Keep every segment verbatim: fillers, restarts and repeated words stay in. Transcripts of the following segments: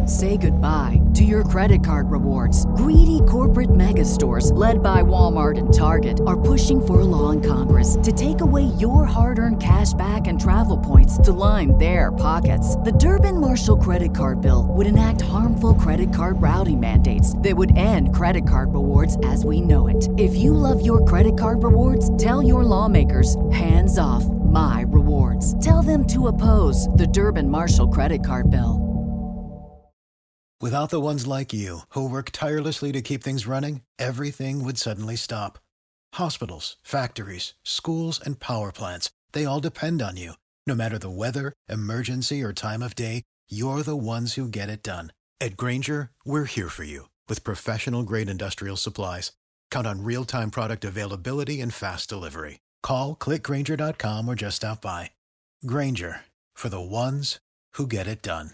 Say goodbye to your credit card rewards. Greedy corporate mega stores, led by Walmart and Target, are pushing for a law in Congress to take away your hard-earned cash back and travel points to line their pockets. The Durbin-Marshall credit card bill would enact harmful credit card routing mandates that would end credit card rewards as we know it. If you love your credit card rewards, tell your lawmakers, hands off my rewards. Tell them to oppose the Durbin-Marshall credit card bill. Without the ones like you, who work tirelessly to keep things running, everything would suddenly stop. Hospitals, factories, schools, and power plants, they all depend on you. No matter the weather, emergency, or time of day, you're the ones who get it done. At Grainger, we're here for you with professional-grade industrial supplies. Count on real-time product availability and fast delivery. Call, click Grainger dot com, or just stop by. Grainger, for the ones who get it done.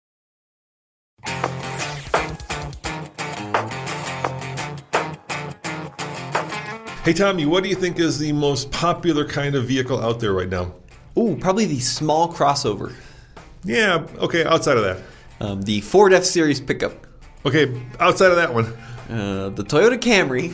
Hey Tommy, what do you think is the most popular kind of vehicle out there right now? Ooh, probably the small crossover. Yeah, okay, outside of that. Um, the Ford F-Series pickup. Okay, outside of that one. Uh, the Toyota Camry.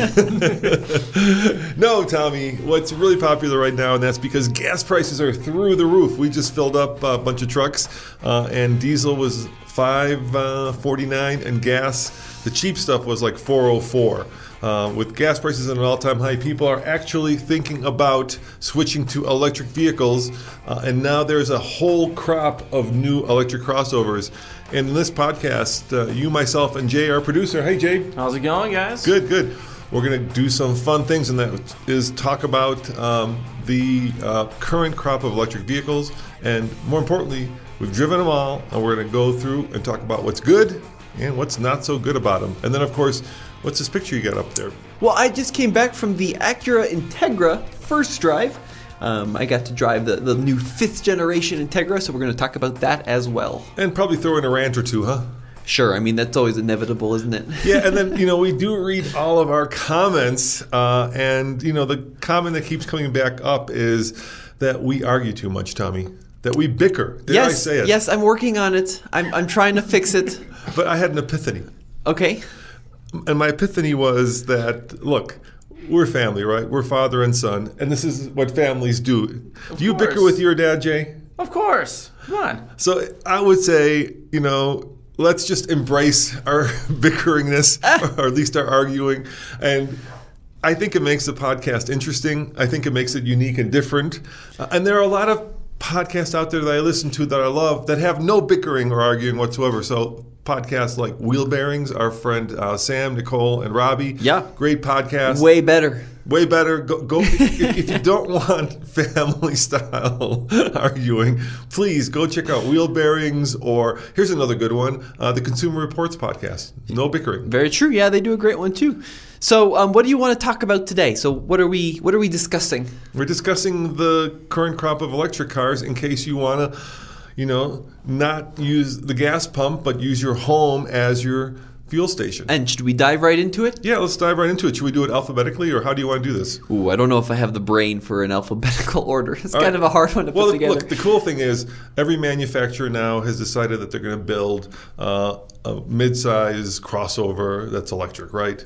No, Tommy, what's really popular right now, and that's because gas prices are through the roof. We just filled up a bunch of trucks, uh, and diesel was five forty-nine, and gas, the cheap stuff, was like four oh four. Uh, with gas prices at an all-time high, people are actually thinking about switching to electric vehicles, uh, and now there's a whole crop of new electric crossovers. And in this podcast, uh, you, myself, and Jay, our producer. Hey, Jay. How's it going, guys? Good, good. We're going to do some fun things, and that is talk about um, the uh, current crop of electric vehicles, and more importantly, we've driven them all, and we're going to go through and talk about what's good and what's not so good about them. And then, of course, what's this picture you got up there? Well, I just came back from the Acura Integra first drive. Um, I got to drive the, the new fifth generation Integra, so we're going to talk about that as well. And probably throw in a rant or two, huh? Sure. I mean, that's always inevitable, isn't it? Yeah, and then, you know, we do read all of our comments, uh, and, you know, the comment that keeps coming back up is that we argue too much, Tommy. That we bicker. Dare yes, I say it? Yes, I'm working on it. I'm, I'm trying to fix it. But I had an epiphany. Okay. And my epiphany was that, look, we're family, right? We're father and son, and this is what families do. Of do you course. bicker with your dad, Jay? Of course. Come on. So I would say, you know, let's just embrace our bickeringness, or at least our arguing. And I think it makes the podcast interesting. I think it makes it unique and different. Uh, and there are a lot of podcasts out there that I listen to that I love that have no bickering or arguing whatsoever. So podcasts like Wheel Bearings, our friend uh, Sam, Nicole, and Robbie. Yeah. Great podcast. Way better. Way better. Go, go if, if you don't want family style arguing, please go check out Wheel Bearings, or here's another good one, uh, the Consumer Reports podcast. No bickering. Very true. Yeah, they do a great one too. So, um, what do you want to talk about today? So, what are we what are we discussing? We're discussing the current crop of electric cars in case you want to, you know, not use the gas pump, but use your home as your fuel station. And should we dive right into it? Yeah, let's dive right into it. Should we do it alphabetically, or how do you want to do this? Ooh, I don't know if I have the brain for an alphabetical order. It's All kind right. of a hard one to well, put together. Look, the cool thing is every manufacturer now has decided that they're going to build uh, a mid-size crossover that's electric, right?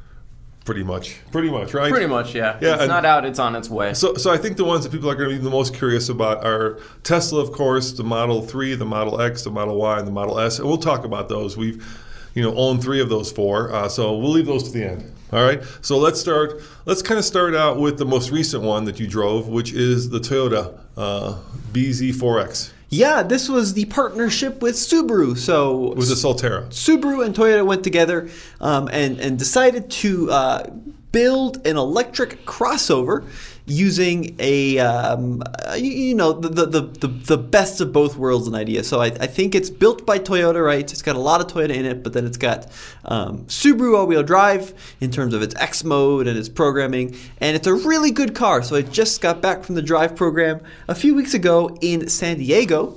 Pretty much. Pretty much, right? Pretty much, yeah. Yeah, it's and- not out, it's on its way. So, so I think the ones that people are going to be the most curious about are Tesla, of course, the Model three, the Model X, the Model Y, and the Model S. And we'll talk about those. We've, you know, owned three of those four. Uh, so we'll leave those to the end. All right. So let's start. Let's kind of start out with the most recent one that you drove, which is the Toyota uh, B Z four X. Yeah, this was the partnership with Subaru. So It was a Solterra. Subaru and Toyota went together um, and, and decided to uh, build an electric crossover using a, um, uh, you, you know, the, the, the, the best of both worlds an idea. So I, I think it's built by Toyota, right? It's got a lot of Toyota in it, but then it's got um, Subaru all-wheel drive in terms of its X mode and its programming. And it's a really good car. So I just got back from the drive program a few weeks ago in San Diego.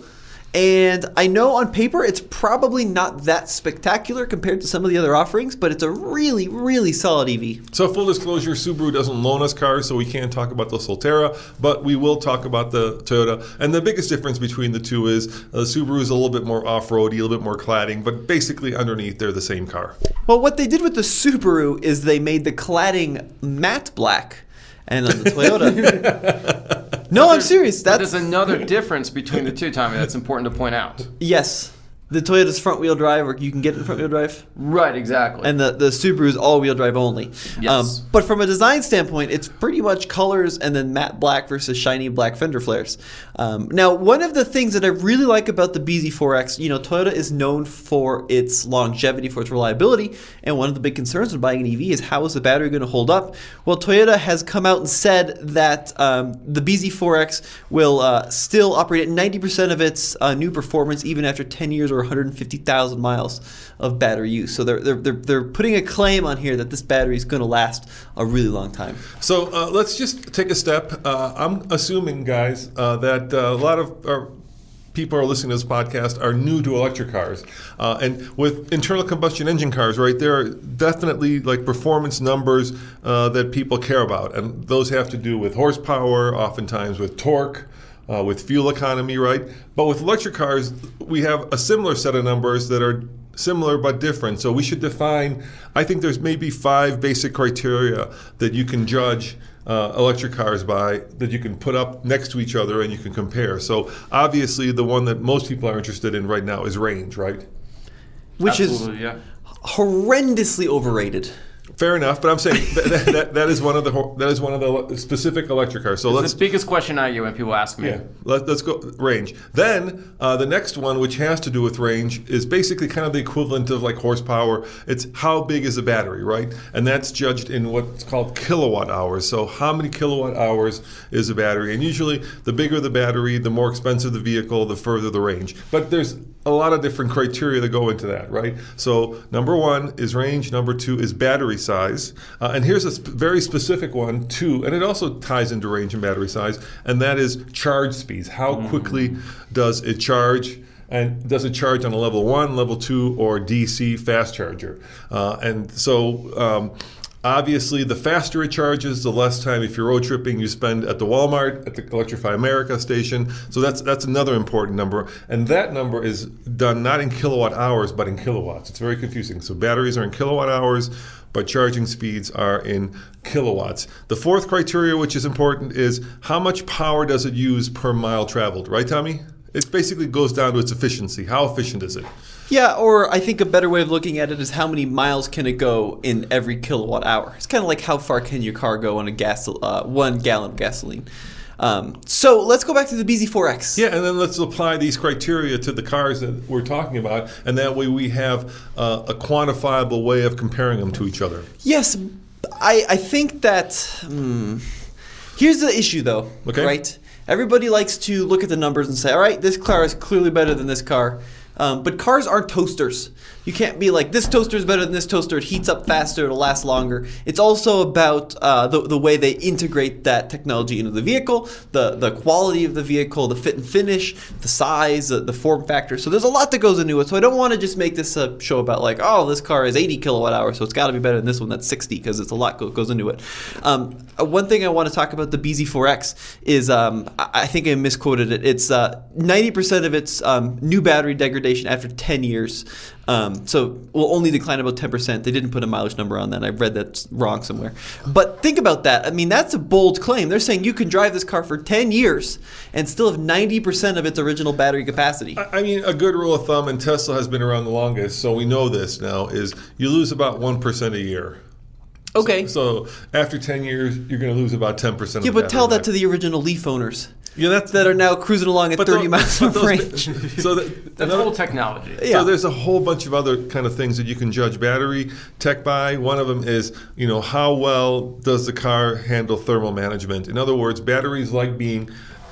And I know on paper it's probably not that spectacular compared to some of the other offerings, but it's a really, really solid E V. So full disclosure, Subaru doesn't loan us cars, so we can't talk about the Solterra, but we will talk about the Toyota. And the biggest difference between the two is uh, Subaru is a little bit more off-roady, a little bit more cladding, but basically underneath they're the same car. Well, what they did with the Subaru is they made the cladding matte black, and on the Toyota... No, I'm serious. That That's is another difference between the two, Tommy. That's important to point out. Yes. The Toyota's front-wheel drive, or you can get it in front-wheel drive. Right, exactly. And the, the Subaru's all-wheel drive only. Yes. Um, but from a design standpoint, it's pretty much colors and then matte black versus shiny black fender flares. Um, now, one of the things that I really like about the B Z four X, you know, Toyota is known for its longevity, for its reliability, and one of the big concerns when buying an E V is how is the battery going to hold up? Well, Toyota has come out and said that um, the B Z four X will uh, still operate at ninety percent of its uh, new performance even after ten years or one hundred fifty thousand miles of battery use. So they're, they're, they're, they're putting a claim on here that this battery is going to last a really long time. So uh, let's just take a step. Uh, I'm assuming, guys, uh, that uh, a lot of our people who are listening to this podcast are new to electric cars. Uh, and with internal combustion engine cars, right, there are definitely like performance numbers uh, that people care about. And those have to do with horsepower, oftentimes with torque, Uh, with fuel economy, right? But with electric cars, we have a similar set of numbers that are similar but different. So we should define, I think there's maybe five basic criteria that you can judge uh, electric cars by, that you can put up next to each other and you can compare. So obviously the one that most people are interested in right now is range, right? Which Absolutely, is yeah. horrendously overrated. Fair enough, but I'm saying that, that, that is one of the that is one of the specific electric cars. So It's let's the biggest question I get when people ask me. Yeah, let, let's go range. Then uh, the next one, which has to do with range, is basically kind of the equivalent of like horsepower. It's how big is the battery, right? And that's judged in what's called kilowatt hours. So how many kilowatt hours is a battery? And usually the bigger the battery, the more expensive the vehicle, the further the range. But there's a lot of different criteria that go into that, right? So number one is range. Number two is battery size. Uh, and here's a sp- very specific one too, and it also ties into range and battery size, and that is charge speeds. How quickly does it charge? And does it charge on a level one, level two, or D C fast charger? Uh, and so um, obviously, the faster it charges, the less time, if you're road tripping, you spend at the Walmart, at the Electrify America station. So that's that's another important number. And that number is done not in kilowatt hours, but in kilowatts. It's very confusing. So batteries are in kilowatt hours, but charging speeds are in kilowatts. The fourth criteria, which is important, is how much power does it use per mile traveled, right, Tommy? It basically goes down to its efficiency. How efficient is it? Yeah, or I think a better way of looking at it is how many miles can it go in every kilowatt hour. It's kind of like how far can your car go on a gas, uh, one gallon of gasoline. Um, so let's go back to the B Z four X. Yeah, and then let's apply these criteria to the cars that we're talking about, and that way we have uh, a quantifiable way of comparing them to each other. Yes, I, I think that... Hmm, here's the issue, though, Okay. right? Everybody likes to look at the numbers and say, all right, this car is clearly better than this car. Um, but cars aren't toasters. You can't be like, this toaster is better than this toaster. It heats up faster. It'll last longer. It's also about uh, the, the way they integrate that technology into the vehicle, the, the quality of the vehicle, the fit and finish, the size, the, the form factor. So there's a lot that goes into it. So I don't want to just make this a show about like, oh, this car is eighty kilowatt hours, so it's got to be better than this one that's sixty, because it's a lot go, goes into it. Um, one thing I want to talk about the B Z four X is, um, I, I think I misquoted it. It's uh, ninety percent of its um, new battery degradation after ten years. Um, so will only decline about ten percent. They didn't put a mileage number on that. I read that wrong somewhere. But think about that. I mean, that's a bold claim. They're saying you can drive this car for ten years and still have ninety percent of its original battery capacity. I I mean, a good rule of thumb, and Tesla has been around the longest, so we know this now, is you lose about one percent a year. Okay. So, so after ten years, you're going to lose about ten percent Yeah, of the but tell battery that to the original Leaf owners. Yeah, that's that are now cruising along at but thirty those- miles but of those- range. So that, That's another- old technology. Yeah. So there's a whole bunch of other kind of things that you can judge battery tech by. One of them is, you know, how well does the car handle thermal management? In other words, batteries like being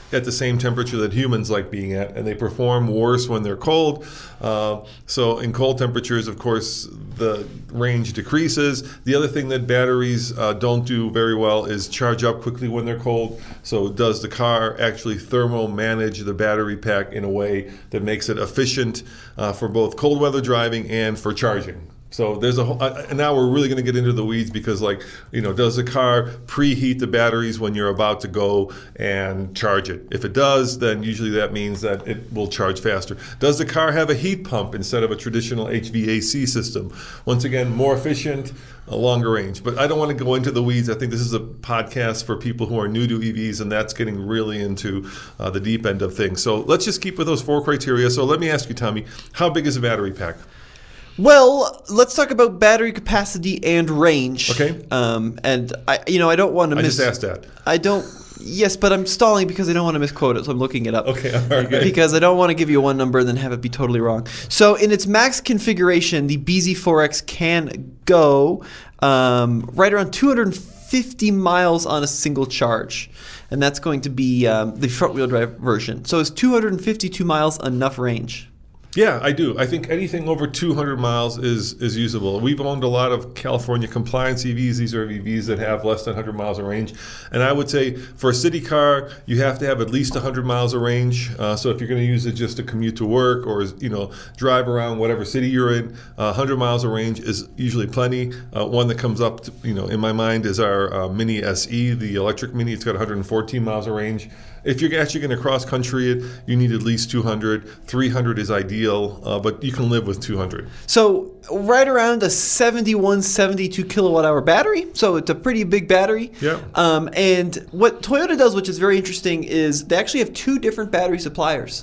at the same temperature that humans like being at, and they perform worse when they're cold. Uh, so in cold temperatures, of course, the range decreases. The other thing that batteries uh, don't do very well is charge up quickly when they're cold. So does the car actually thermal manage the battery pack in a way that makes it efficient uh, for both cold weather driving and for charging? So there's a whole, uh, and now we're really going to get into the weeds because, like, you know, does the car preheat the batteries when you're about to go and charge it? If it does, then usually that means that it will charge faster. Does the car have a heat pump instead of a traditional H V A C system? Once again, more efficient, a longer range. But I don't want to go into the weeds. I think this is a podcast for people who are new to E Vs, and that's getting really into uh, the deep end of things. So let's just keep with those four criteria. So let me ask you, Tommy, how big is a battery pack? Well, let's talk about battery capacity and range. Okay. Um, and I, you know, I don't want to I miss. just asked that. I don't. Yes, but I'm stalling because I don't want to misquote it, so I'm looking it up. Okay, all right. Because I don't want to give you one number and then have it be totally wrong. So in its max configuration, the B Z four X can go um, right around two hundred fifty miles on a single charge. And that's going to be um, the front-wheel drive version. So is two hundred fifty-two miles enough range? Yeah, I do. I think anything over two hundred miles is is usable. We've owned a lot of California compliance E Vs. These are E Vs that have less than one hundred miles of range. And I would say for a city car, you have to have at least one hundred miles of range. Uh, so if you're going to use it just to commute to work or, you know, drive around whatever city you're in, uh, one hundred miles of range is usually plenty. Uh, one that comes up, to, you know, in my mind is our uh, Mini S E, the electric Mini. It's got one hundred fourteen miles of range. If you're actually going to cross country it, you need at least two hundred. three hundred is ideal, uh, but you can live with two hundred. So right around a seventy-one, seventy-two kilowatt hour battery. So it's a pretty big battery. Yeah. Um, and what Toyota does, which is very interesting, is they actually have two different battery suppliers.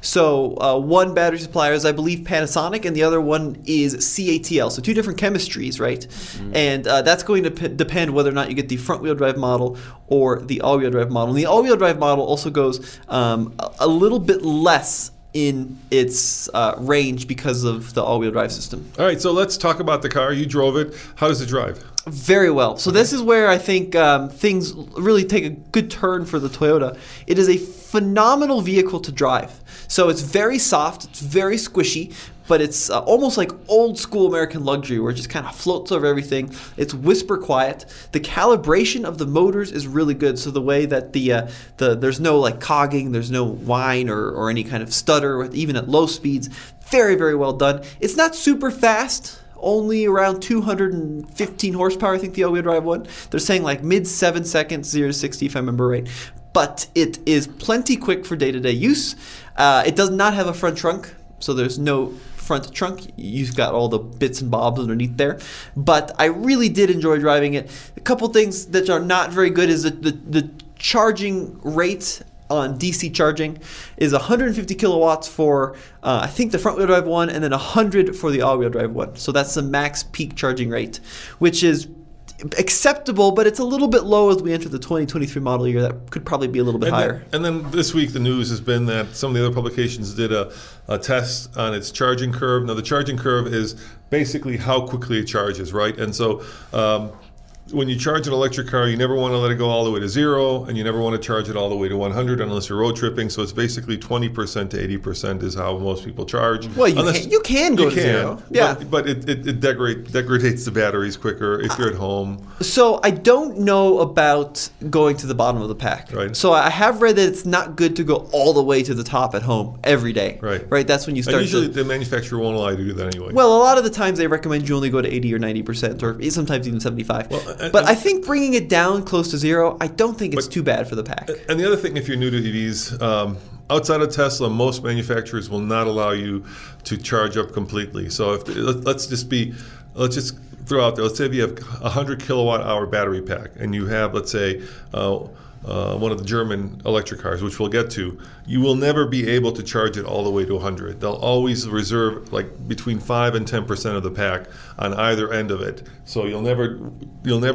So uh, one battery supplier is, I believe, Panasonic, and the other one is C A T L. So two different chemistries, right? Mm-hmm. And uh, that's going to p- depend whether or not you get the front-wheel drive model or the all-wheel drive model. And the all-wheel drive model also goes um, a, a little bit less in its uh, range because of the all-wheel drive system. All right, so let's talk about the car. You drove it. How does it drive? Very well. So this is where I think um, things really take a good turn for the Toyota. It is a phenomenal vehicle to drive. So it's very soft, it's very squishy, but it's uh, almost like old school American luxury where it just kind of floats over everything. It's whisper quiet. The calibration of the motors is really good. So the way that the uh, the there's no like cogging, there's no whine or, or any kind of stutter, even at low speeds. Very, very well done. It's not super fast. Only around two hundred fifteen horsepower, I think, the all-wheel drive one. They're saying like mid seven seconds, zero to sixty, if I remember right. But it is plenty quick for day-to-day use. Uh, it does not have a front trunk, so there's no front trunk. You've got all the bits and bobs underneath there. But I really did enjoy driving it. A couple things that are not very good is the, the, the charging rate on D C charging is one hundred fifty kilowatts for uh, I think the front wheel drive one, and then one hundred for the all wheel drive one. So that's the max peak charging rate, which is acceptable, but it's a little bit low as we enter the twenty twenty-three model year. That could probably be a little bit and higher. Then, and then this week the news has been that some of the other publications did a, a test on its charging curve. Now the charging curve is basically how quickly it charges, right? And so um, when you charge an electric car, you never want to let it go all the way to zero, and you never want to charge it all the way to one hundred unless you're road tripping. So it's basically twenty percent to eighty percent is how most people charge. Well, you, unless, can, you can go you to can, zero. Yeah. But, but it, it, it degrade, degrades the batteries quicker if you're at home. So I don't know about going to the bottom of the pack. Right. So I have read that it's not good to go all the way to the top at home every day. Right. Right. That's when you start. And usually to, the manufacturer won't allow you to do that anyway. Well, a lot of the times they recommend you only go to eighty or ninety percent, or sometimes even seventy-five. Well, and, but and, I think bringing it down close to zero, I don't think it's but, too bad for the pack. And the other thing, if you're new to E Vs, um, outside of Tesla, most manufacturers will not allow you to charge up completely. So if let's just be, let's just throw out there. Let's say if you have a one hundred kilowatt hour battery pack, and you have, let's say, uh, uh, one of the German electric cars, which we'll get to, you will never be able to charge it all the way to one hundred. They'll always reserve like between five and ten percent of the pack on either end of it. So you'll never, you'll never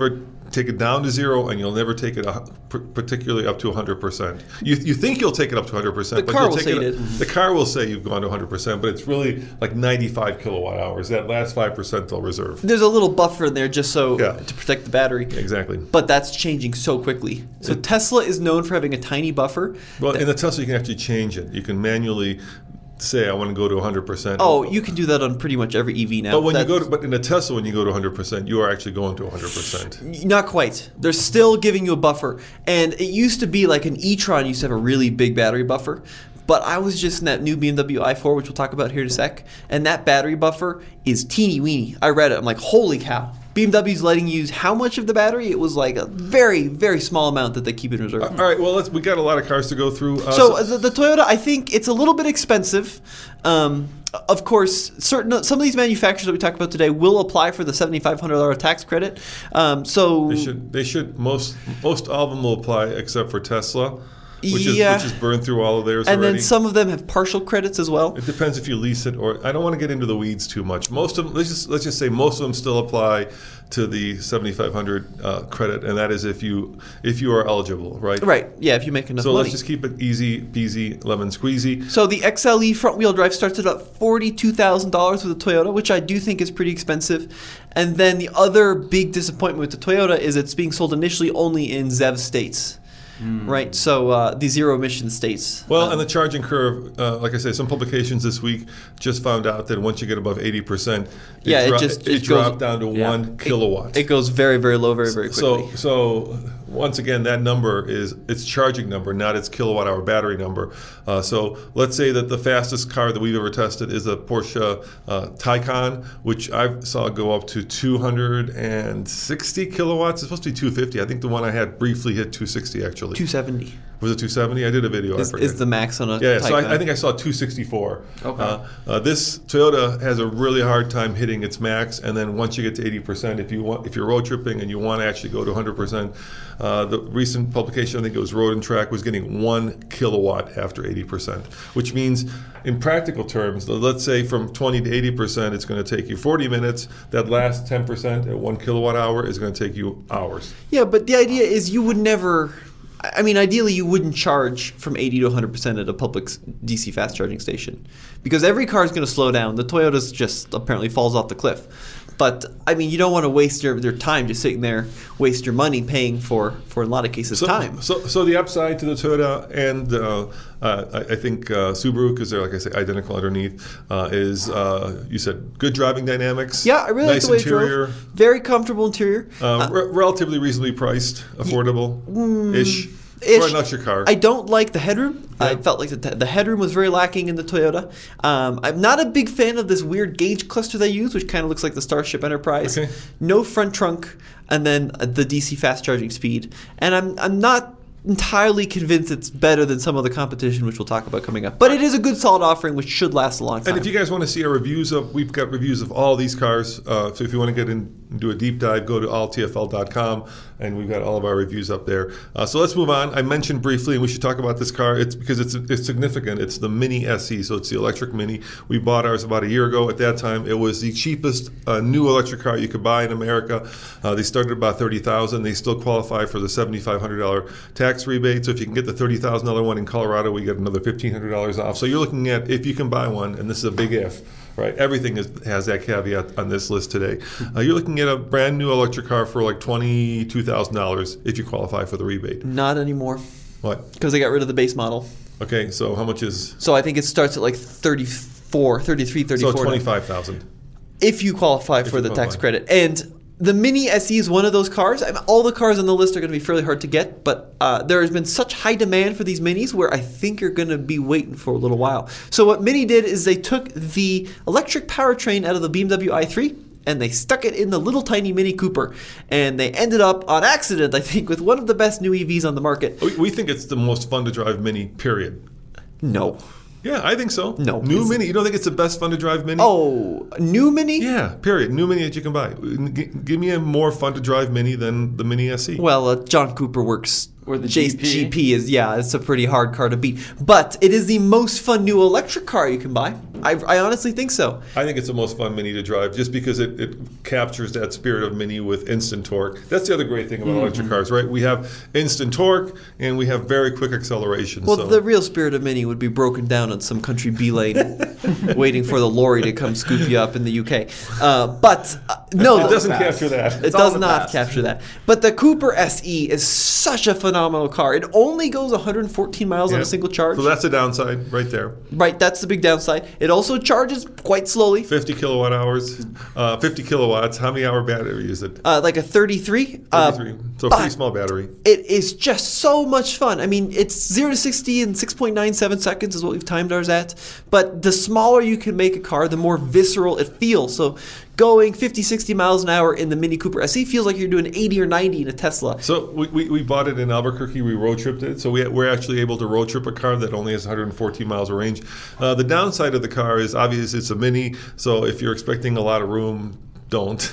take it down to zero, and you'll never take it a, particularly up to one hundred percent. You you think you'll take it up to one hundred percent, The but car you'll will take say it, it is. the car will say you've gone to one hundred percent, but it's really like ninety-five kilowatt hours. That last five percent they'll reserve. There's a little buffer in there just so Yeah. to protect the battery. Exactly. But that's changing so quickly. So It- Tesla is known for having a tiny buffer. Well, that- in the Tesla, you can actually change it. You can manually say, I want to go to one hundred percent. oh, you can do that on pretty much every E V now. But when you That's- go to, but in a Tesla, when you go to one hundred percent, you are actually going to one hundred percent. Not quite. They're still giving you a buffer. And it used to be like an e-tron used to have a really big battery buffer. But I was just in that new B M W i four, which we'll talk about here in a sec, and that battery buffer is teeny weeny. I read it. I'm like, holy cow. B M W's letting you use how much of the battery? It was like a very, very small amount that they keep in reserve. All right, well, let's, we got a lot of cars to go through. Uh, So uh, the, the Toyota, I think it's a little bit expensive. Um, of course, certain some of these manufacturers that we talked about today will apply for the seventy-five hundred dollars tax credit. Um, so They should. They should. Most. Most all of them will apply, except for Tesla, which Yeah. is which is burned through all of theirs and already. then some of them have partial credits as well. It depends if you lease it or. I don't want to get into the weeds too much. Most of them. Let's just let's just say most of them still apply to the seventy-five hundred uh, credit, and that is if you if you are eligible, right? Right. Yeah, if you make enough So money. let's just keep it easy peasy lemon squeezy. So the X L E front-wheel drive starts at about forty-two thousand dollars with the Toyota, which I do think is pretty expensive. And then the other big disappointment with the Toyota is it's being sold initially only in Z E V states, right? So uh, the zero-emission states. Well, Um, and the charging curve, uh, like I say, some publications this week just found out that once you get above eighty percent, it, Yeah, it dro- just- it, it goes- dropped down to Yeah. one kilowatt. It goes very, very low, very, very quickly. So, so once again, that number is its charging number, not its kilowatt hour battery number. Uh, so let's say that the fastest car that we've ever tested is a Porsche uh, Taycan, which I saw go up to two hundred sixty kilowatts. It's supposed to be two hundred fifty. I think the one I had briefly hit two hundred sixty actually. two seventy Was it two hundred seventy? I did a video. is, I forget. is the max on a Yeah, so Taycan. I, I think I saw two sixty-four. Okay. Uh, uh, this Toyota has a really hard time hitting its max, and then once you get to eighty percent, if you want, if you're road tripping and you want to actually go to one hundred percent, uh, the recent publication, I think it was Road and Track, was getting one kilowatt after eighty percent, which means, in practical terms, let's say from twenty to eighty percent, it's going to take you forty minutes. That last ten percent at one kilowatt hour is going to take you hours. Yeah, but the idea is you would never. I mean, ideally, you wouldn't charge from eighty to one hundred percent at a public D C fast charging station because every car is going to slow down. The Toyota's just apparently falls off the cliff. But, I mean, you don't want to waste your, your time just sitting there, waste your money paying for, for in a lot of cases, So, time. So, so the upside to the Toyota and uh, uh, I, I think uh, Subaru, because they're, like I say, identical underneath, uh, is uh, you said good driving dynamics. Yeah, I really nice like the way interior, it drove. Very comfortable interior. uh, re- relatively reasonably priced, affordable-ish Ish. for an electric car. I don't like the headroom. I Yeah. felt like the, the headroom was very lacking in the Toyota. Um, I'm not a big fan of this weird gauge cluster they use, which kind of looks like the Starship Enterprise. Okay. No front trunk, and then uh, the D C fast charging speed. And I'm I'm not entirely convinced it's better than some of the competition, which we'll talk about coming up. But it is a good, solid offering, which should last a long time. And if you guys want to see our reviews of, we've got reviews of all these cars. Uh, so if you want to get in and do a deep dive, go to all t f l dot com, and we've got all of our reviews up there. Uh, so let's move on. I mentioned briefly, and we should talk about this car. It's because it's it's significant. It's the Mini S E, so it's the electric Mini. We bought ours about a year ago. At that time, it was the cheapest uh, new electric car you could buy in America. Uh, they started at about thirty thousand dollars. They still qualify for the seventy-five hundred dollars tax rebate. So if you can get the thirty thousand dollars one in Colorado, we get another fifteen hundred dollars off. So you're looking at, if you can buy one, and this is a big if, right? Everything is, has that caveat on this list today. Uh, you're looking at a brand new electric car for like twenty-two thousand dollars if you qualify for the rebate. Not anymore, What? because they got rid of the base model. Okay, so how much is? So I think it starts at like thirty-four, thirty-three, thirty-four. So twenty-five thousand dollars. If you qualify for you the tax qualify. credit. And the Mini S E is one of those cars. I mean, all the cars on the list are going to be fairly hard to get, but uh, there has been such high demand for these Minis where I think you're going to be waiting for a little while. So what Mini did is they took the electric powertrain out of the B M W i three and they stuck it in the little tiny Mini Cooper. And they ended up, on accident, I think, with one of the best new E Vs on the market. We, we think it's the most fun to drive Mini, period. No. Yeah, I think so. No, New it's- Mini. You don't think it's the best fun to drive Mini? Oh, new Mini? Yeah, period. New Mini that you can buy. G- give me a more fun to drive Mini than the Mini S E. Well, uh, John Cooper works Or the Chase G P. G P is, yeah, it's a pretty hard car to beat. But it is the most fun new electric car you can buy. I, I honestly think so. I think it's the most fun Mini to drive just because it, it captures that spirit of Mini with instant torque. That's the other great thing about Mm-hmm. electric cars, right? We have instant torque and we have very quick acceleration. Well, so. the real spirit of Mini would be broken down on some country B lane, waiting for the lorry to come scoop you up in the U K. Uh, but uh, no, it doesn't Fast. capture that. It all does the not past. capture that. But the Cooper S E is such a phenomenal car. It only goes one hundred fourteen miles on Yeah. a single charge. So that's the downside right there. Right, that's the big downside. It also charges quite slowly, fifty kilowatt hours, uh, fifty kilowatts. How many hour battery is it? uh, like a thirty-three. Uh, thirty-three. So a but pretty small battery. It is just so much fun. I mean, it's zero to sixty in six point nine seven seconds is what we've timed ours at. But the smaller you can make a car, the more visceral it feels. So going fifty, sixty miles an hour in the Mini Cooper S E feels like you're doing eighty or ninety in a Tesla. So we, we, we bought it in Albuquerque. We road tripped it. So we, we're actually able to road trip a car that only has one hundred fourteen miles of range. Uh, the downside of the car is obviously it's a Mini. So if you're expecting a lot of room, don't.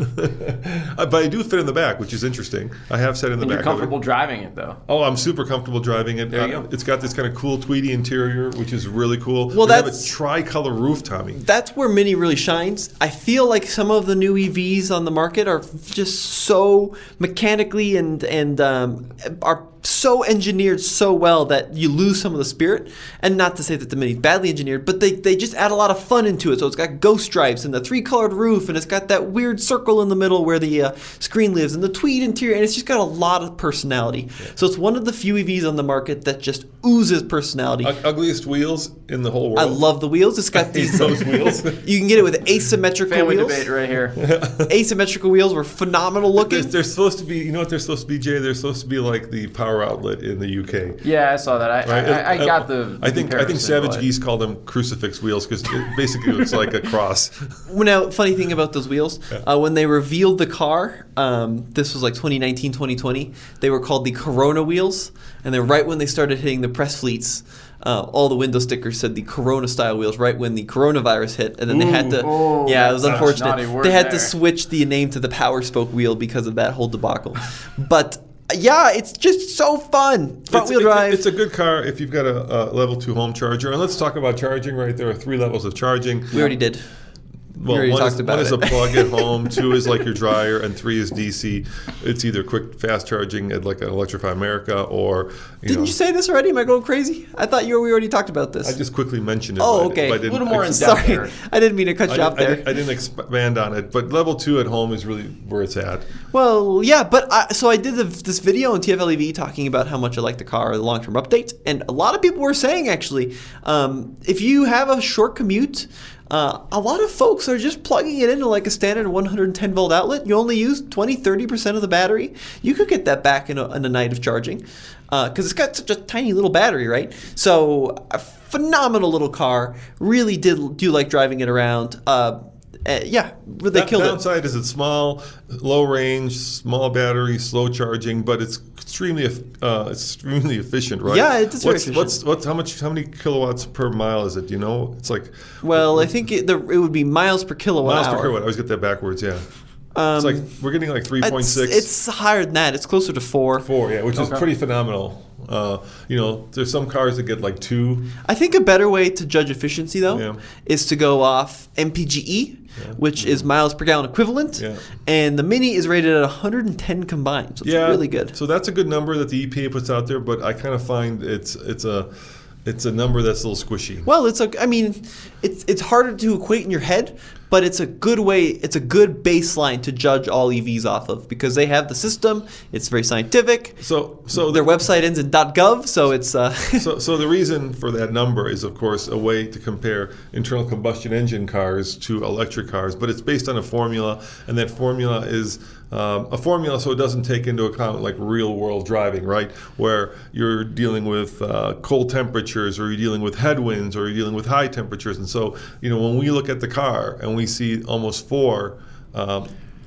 Uh, but I do fit in the back, which is interesting. I have sat in the And back. you're comfortable driving it, though. Oh, I'm super comfortable driving it. There you Uh, go. It's got this kind of cool tweedy interior, which is really cool. Well, we have a that's- tricolor roof, Tommy. That's where Mini really shines. I feel like some of the new E Vs on the market are just so mechanically and and um, are so engineered so well that you lose some of the spirit. And not to say that the Mini's badly engineered, but they, they just add a lot of fun into it. So it's got ghost stripes and the three-colored roof, and it's got that weird circle in the middle where the uh, screen lives, and the tweed interior, and it's just got a lot of personality. So it's one of the few E Vs on the market that just oozes personality. U- ugliest wheels in the whole world. I love the wheels. It's got these. those wheels. You can get it with asymmetrical Family wheels. debate right here. Asymmetrical wheels were phenomenal They're, looking. they're supposed to be, you know what they're supposed to be, Jay? They're supposed to be like the power outlet in the U K. Yeah, I saw that. I, Right? I, I Uh, got the. I think I think comparison, Savage but- Geese call them crucifix wheels because it basically looks like a cross. Well, now, funny thing about those wheels, uh, when they revealed the car, um, this was like twenty nineteen, twenty twenty, they were called the Corona wheels. And then right when they started hitting the press fleets, uh, all the window stickers said the Corona style wheels right when the coronavirus hit. And then they had to, Ooh, yeah, it was that's a naughty unfortunate. word They had there. to switch the name to the Power Spoke wheel because of that whole debacle. But yeah, it's just so fun. Front It's- wheel it- drive. It's a good car if you've got a, a level two home charger. And let's talk about charging, right? There are three levels of charging. we already did. Well, already one, talked is, about one is a it. plug at home, two is like your dryer, and three is D C. It's either quick, fast charging at like an Electrify America or, you Didn't know. you say this already? Am I going crazy? I thought you were, we already talked about this. I just quickly mentioned it. Oh, but I- okay. but I A didn't little more ex- in depth. Sorry, there. I didn't mean to cut I you off didn't, I, there. didn't, I didn't expand on it, but level two at home is really where it's at. Well, yeah, but I, so I did the, this video on T F L E V talking about how much I like the car, the long-term update, and a lot of people were saying actually, um, if you have a short commute, uh, a lot of folks are just plugging it into like a standard one hundred ten volt outlet. You only use twenty, thirty percent of the battery. You could get that back in a, in a night of charging because it's got such a tiny little battery, right? So a phenomenal little car. Really did do like driving it around. Uh, uh, yeah, they That killed it. downside is it's small, low range, small battery, slow charging, but it's extremely eff- uh, extremely efficient, right? Yeah, it is very what's, efficient. What's what's how much how many kilowatts per mile is it? Do you know? It's like Well, I think it, the, it would be miles per kilowatt miles hour. per kilowatt. I always get that backwards. Yeah, Um, it's like we're getting like three point It's, six. it's higher than that. It's closer to four. Four, yeah, which is Okay. pretty phenomenal. Uh, you know, there's some cars that get like two. I think a better way to judge efficiency, though, Yeah. is to go off M P G E, which is miles per gallon equivalent, Yeah. and the Mini is rated at one hundred ten combined, so it's Yeah, really good. So that's a good number that the E P A puts out there, but I kind of find it's it's a it's a number that's a little squishy. Well, it's a. I mean, it's it's harder to equate in your head, but it's a good way. It's a good baseline to judge all E Vs off of because they have the system. It's very scientific. So so Their the, website ends in .gov, so it's. Uh, so so the reason for that number is, of course, a way to compare internal combustion engine cars to electric cars, but it's based on a formula, and that formula is um, a formula so it doesn't take into account like real world driving, right? Where you're dealing with uh, cold temperatures, or you're dealing with headwinds, or you're dealing with high temperatures, and so you know when we look at the car and we see almost four. Um,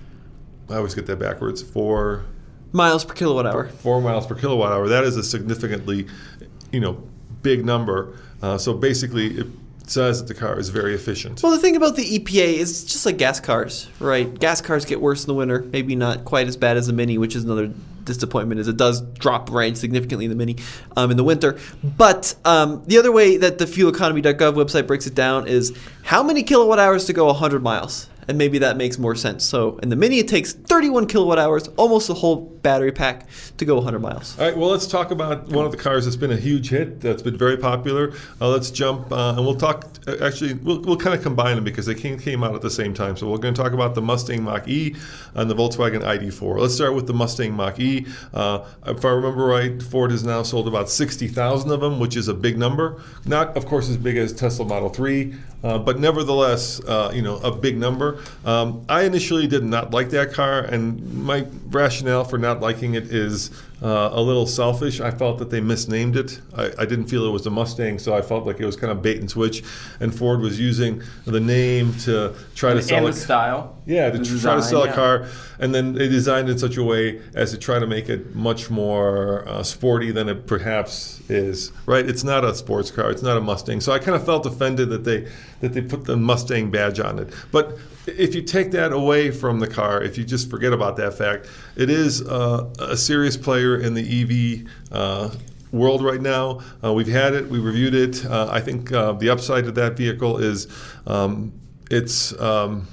I always get that backwards. Four. miles per kilowatt hour. Four miles per kilowatt hour. That is a significantly, you know, big number. Uh, so basically, it says that the car is very efficient. Well, the thing about the E P A is it's just like gas cars, right? Gas cars get worse in the winter. Maybe not quite as bad as the Mini, which is another disappointment is it does drop range significantly in the Mini um, in the winter. But um, the other way that the fuel economy dot gov website breaks it down is how many kilowatt hours to go one hundred miles. And maybe that makes more sense. So in the Mini, it takes thirty-one kilowatt hours, almost a whole battery pack, to go one hundred miles. All right, well, let's talk about one of the cars that's been a huge hit, that's been very popular. Uh, let's jump, uh, and we'll talk, uh, actually, we'll, we'll kind of combine them because they came, came out at the same time. So we're going to talk about the Mustang Mach-E and the Volkswagen I D four. Let's start with the Mustang Mach-E. Uh, if I remember right, Ford has now sold about sixty thousand of them, which is a big number. Not, of course, as big as Tesla Model three, uh, but nevertheless, uh, you know, a big number. Um, I initially did not like that car, and my rationale for not liking it is uh, a little selfish. I felt that they misnamed it. I, I didn't feel it was a Mustang, so I felt like it was kind of bait and switch, and Ford was using the name to try to sell and a the style. Yeah, to the try design, to sell yeah. a car, and then they designed it in such a way as to try to make it much more uh, sporty than it perhaps is. Right? It's not a sports car. It's not a Mustang. So I kind of felt offended that they that they put the Mustang badge on it. But if you take that away from the car, if you just forget about that fact, it is uh, a serious player in the E V uh, world right now. Uh, we've had it. We reviewed it. Uh, I think uh, the upside to that vehicle is um, it's um,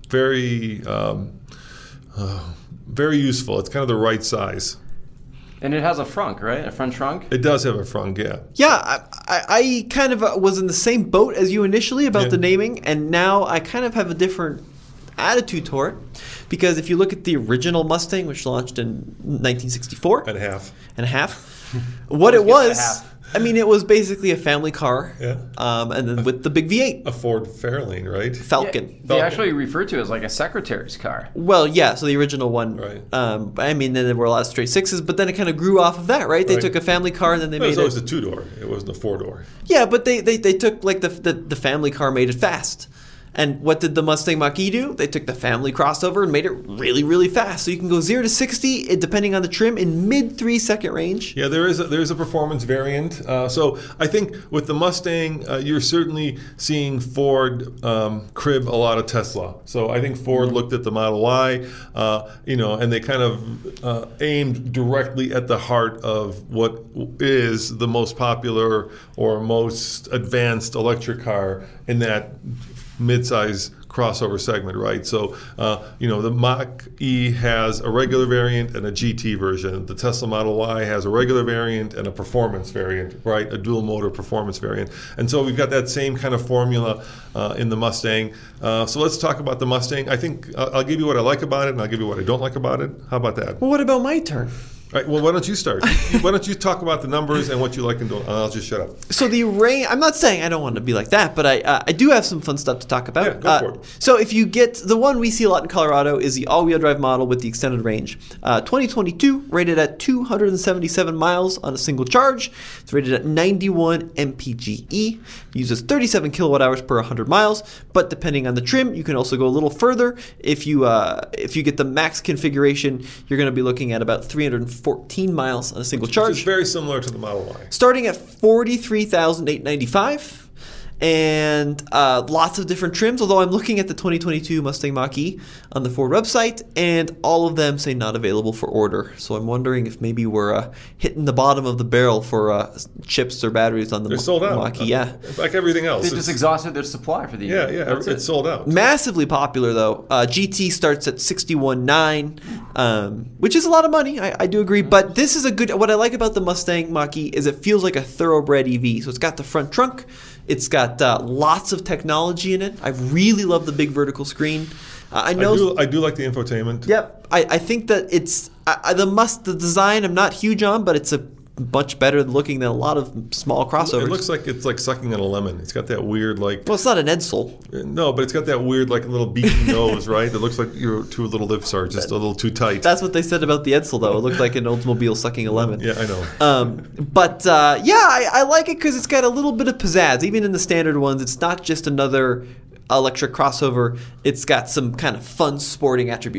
very, um, uh, very useful. It's kind of the right size. And it has a frunk, right? A front trunk? It does have a front, yeah. Yeah, I, I, I kind of uh, was in the same boat as you initially about Yeah. the naming, and now I kind of have a different attitude toward it. Because if you look at the original Mustang, which launched in nineteen sixty-four At half. and a half, what it Always was, gets the half. I mean, it was basically a family car, Yeah. um, and then with the big V eight A Ford Fairlane, right? Falcon. Yeah, they Falcon. actually refer to it as like a secretary's car. Well, yeah, so the original one. Right. Um, I mean, then there were a lot of straight sixes, but then it kind of grew off of that, right? They Right. took a family car and then they It made was it. always a two-door. It wasn't a four-door. Yeah, but they, they, they took like the, the the family car, made it fast. And what did the Mustang Mach-E do? They took the family crossover and made it really, really fast. So you can go zero to sixty, it, depending on the trim, in mid three second range. Yeah, there is a, there is a performance variant. Uh, so I think with the Mustang, uh, you're certainly seeing Ford um, crib a lot of Tesla. So I think Ford looked at the Model Y, uh, you know, and they kind of uh, aimed directly at the heart of what is the most popular or most advanced electric car in that mid-size crossover segment, right? So, uh, you know, the Mach-E has a regular variant and a G T version. The Tesla Model Y has a regular variant and a performance variant, right? A dual motor performance variant. And so we've got that same kind of formula uh, in the Mustang. Uh, so let's talk about the Mustang. I think I'll, I'll give you what I like about it, and I'll give you what I don't like about it. How about that? Well, what about my turn? All right, well, why don't you start? Why don't you talk about the numbers and what you like and don't, and I'll just shut up. So the range, I'm not saying I don't want to be like that, but I uh, I do have some fun stuff to talk about. Yeah, go uh, for it. So if you get, the one we see a lot in Colorado is the all-wheel drive model with the extended range. Uh, twenty twenty-two, rated at two hundred seventy-seven miles on a single charge. It's rated at ninety-one M P G E. Uses thirty-seven kilowatt hours per one hundred miles, but depending on the trim, you can also go a little further. If you uh, if you get the max configuration, you're going to be looking at about three hundred fourteen miles on a single charge. Which is very similar to the Model Y. Starting at forty-three thousand eight hundred ninety-five dollars, and uh, lots of different trims, although I'm looking at the twenty twenty-two Mustang Mach-E on the Ford website, and all of them say not available for order. So I'm wondering if maybe we're uh, hitting the bottom of the barrel for uh, chips or batteries on the They're sold out. Mach-E. Yeah. Like everything else. They It's- just exhausted their supply for the yeah, year. yeah, That's it's it. sold out. Massively popular though. Uh, G T starts at sixty-one point nine, um, which is a lot of money. I, I do agree, but this is a good. What I like about the Mustang Mach-E is it feels like a thoroughbred E V. So it's got the front trunk, it's got uh, lots of technology in it. I really love the big vertical screen. Uh, I I know. do, I do like the infotainment. Yep. I, I think that it's I, I, the must the design. I'm not huge on, but it's a much better looking than a lot of small crossovers. It looks like it's like sucking on a lemon. It's got that weird like well, it's not an Edsel. no, but it's got that weird like little beaky nose, right? That looks like your two little lips are just a little too tight. That's what they said about the Edsel, though. It looked like an Oldsmobile sucking a lemon. Yeah, I know. Um, but uh, yeah, I, I like it because it's got a little bit of pizzazz. Even in the standard ones, it's not just another electric crossover. It's got some kind of fun sporting attributes.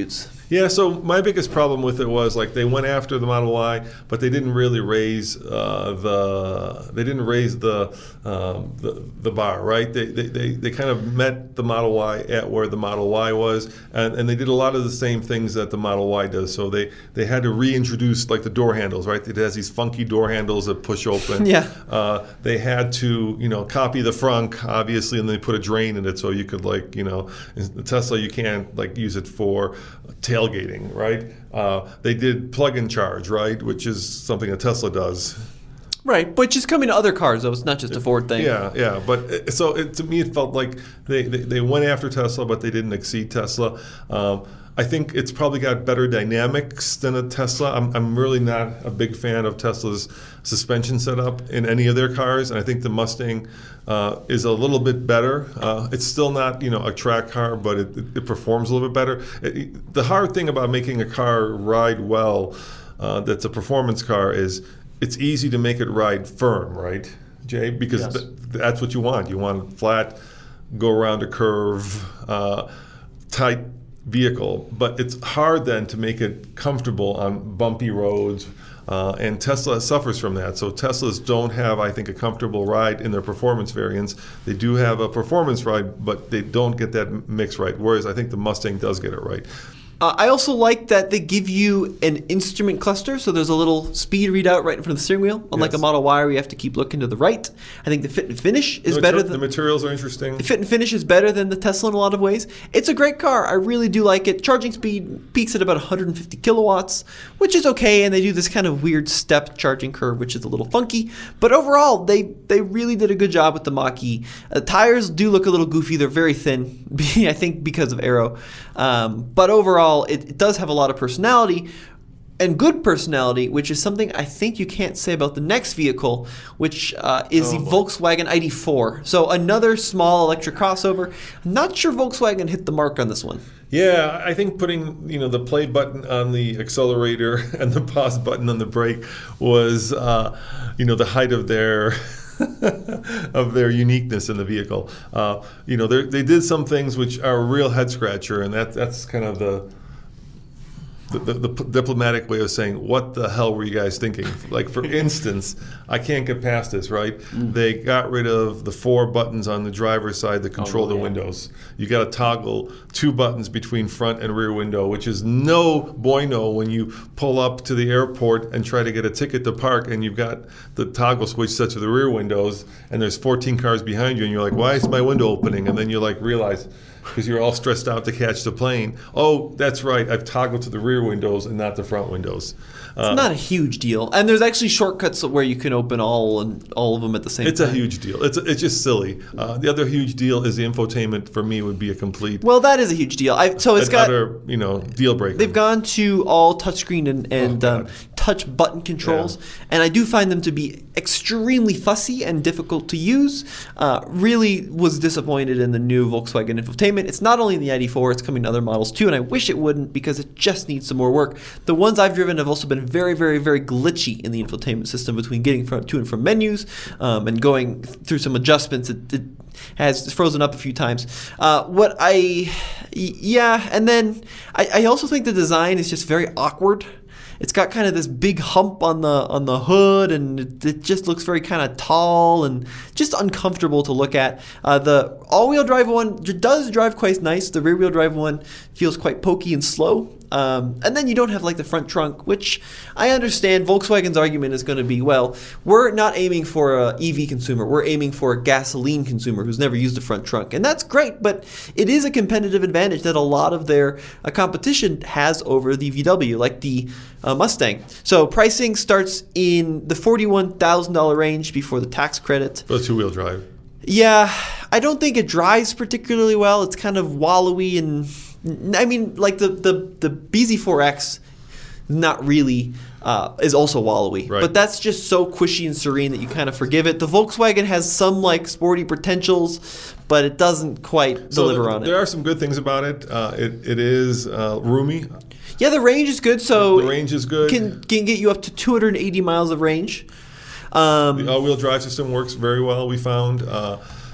Yeah, so my biggest problem with it was like they went after the Model Y, but they didn't really raise uh, the they didn't raise the um, the, the bar, right? They, they they they kind of met the Model Y at where the Model Y was, and, and they did a lot of the same things that the Model Y does. So they, they had to reintroduce like the door handles, right? It has these funky door handles that push open. Yeah. Uh, they had to you know copy the frunk, obviously, and they put a drain in it so you could like you know in the Tesla you can't like use it for tailgating, right? Uh, they did plug-in charge, right, which is something a Tesla does. Right, but just coming to other cars, though. It's not just a Ford thing. Yeah, yeah. But it, so it, to me, it felt like they, they, they went after Tesla, but they didn't exceed Tesla. Um, I think it's probably got better dynamics than a Tesla. I'm, I'm really not a big fan of Tesla's suspension setup in any of their cars, and I think the Mustang uh, is a little bit better. Uh, it's still not, you know, a track car, but it, it, it performs a little bit better. It, the hard thing about making a car ride well, uh, that's a performance car, is it's easy to make it ride firm, right, Jay? Because Yes. th- that's what you want. You want a flat, go around a curve, uh, tight vehicle. But it's hard then to make it comfortable on bumpy roads. Uh, and Tesla suffers from that. So Teslas don't have, I think, a comfortable ride in their performance variants. They do have a performance ride, but they don't get that mix right. Whereas I think the Mustang does get it right. Uh, I also like that they give you an instrument cluster, so there's a little speed readout right in front of the steering wheel. Unlike Yes. a Model Y where you have to keep looking to the right. I think the fit and finish is The better mater- than the materials are interesting. the fit and finish is better than the Tesla in a lot of ways. It's a great car. I really do like it. Charging speed peaks at about one hundred fifty kilowatts, which is okay, and they do this kind of weird step charging curve, which is a little funky. But overall, they they really did a good job with the Mach-E. Uh, tires do look a little goofy. They're very thin, I think because of aero. Um, but overall, it, it does have a lot of personality. And good personality, which is something I think you can't say about the next vehicle, which uh, is Oh, the boy. Volkswagen I D four. So another small electric crossover. I'm not sure Volkswagen hit the mark on this one. Yeah, I think putting you know the play button on the accelerator and the pause button on the brake was uh, you know the height of their of their uniqueness in the vehicle. Uh, you know they did some things which are a real head scratcher, and that that's kind of the. The, the, the diplomatic way of saying, what the hell were you guys thinking? Like, for instance, I can't get past this, right? Mm. They got rid of the four buttons on the driver's side that control oh, the yeah. windows. You got to toggle two buttons between front and rear window, which is no bueno when you pull up to the airport and try to get a ticket to park, and you've got the toggle switch set to the rear windows, and there's fourteen cars behind you, and you're like, why is my window opening? And then you like realize, because you're all stressed out to catch the plane. Oh, that's right. I've toggled to the rear windows and not the front windows. It's uh, not a huge deal, and there's actually shortcuts where you can open all and all of them at the same it's time. It's a huge deal. It's it's just silly. Uh, the other huge deal is the infotainment. For me, would be a complete. Well, that is a huge deal. I, so it's got another you know deal breaker. They've gone to all touchscreen and, and oh, um, touch button controls, yeah. and I do find them to be extremely fussy and difficult to use. Uh, really was disappointed in the new Volkswagen infotainment. It's not only in the I D four, it's coming to other models too, and I wish it wouldn't because it just needs some more work. The ones I've driven have also been very, very, very glitchy in the infotainment system between getting from, to and from menus um, and going through some adjustments. It, it has frozen up a few times. Uh, what I, yeah, and then I, I also think the design is just very awkward. It's got kind of this big hump on the on the hood, and it, it just looks very kind of tall and just uncomfortable to look at. Uh, the all-wheel drive one does drive quite nice. The rear-wheel drive one feels quite pokey and slow. Um, and then you don't have like the front trunk, which I understand Volkswagen's argument is going to be, well, we're not aiming for an E V consumer. We're aiming for a gasoline consumer who's never used a front trunk. And that's great, but it is a competitive advantage that a lot of their uh, competition has over the V W, like the uh, Mustang. So pricing starts in the forty-one thousand dollars range before the tax credit. For the two-wheel drive. Yeah, I don't think it drives particularly well. It's kind of wallowy and... I mean, like the, the, the B Z four X, not really, uh, is also wallowy. Right. But that's just so cushy and serene that you kind of forgive it. The Volkswagen has some like sporty potentials, but it doesn't quite so deliver th- on it. There are some good things about it. Uh, it it is uh, roomy. Yeah, the range is good. So the range is good. Can can get you up to two hundred eighty miles of range. Um, the all-wheel drive system works very well. We found. Uh,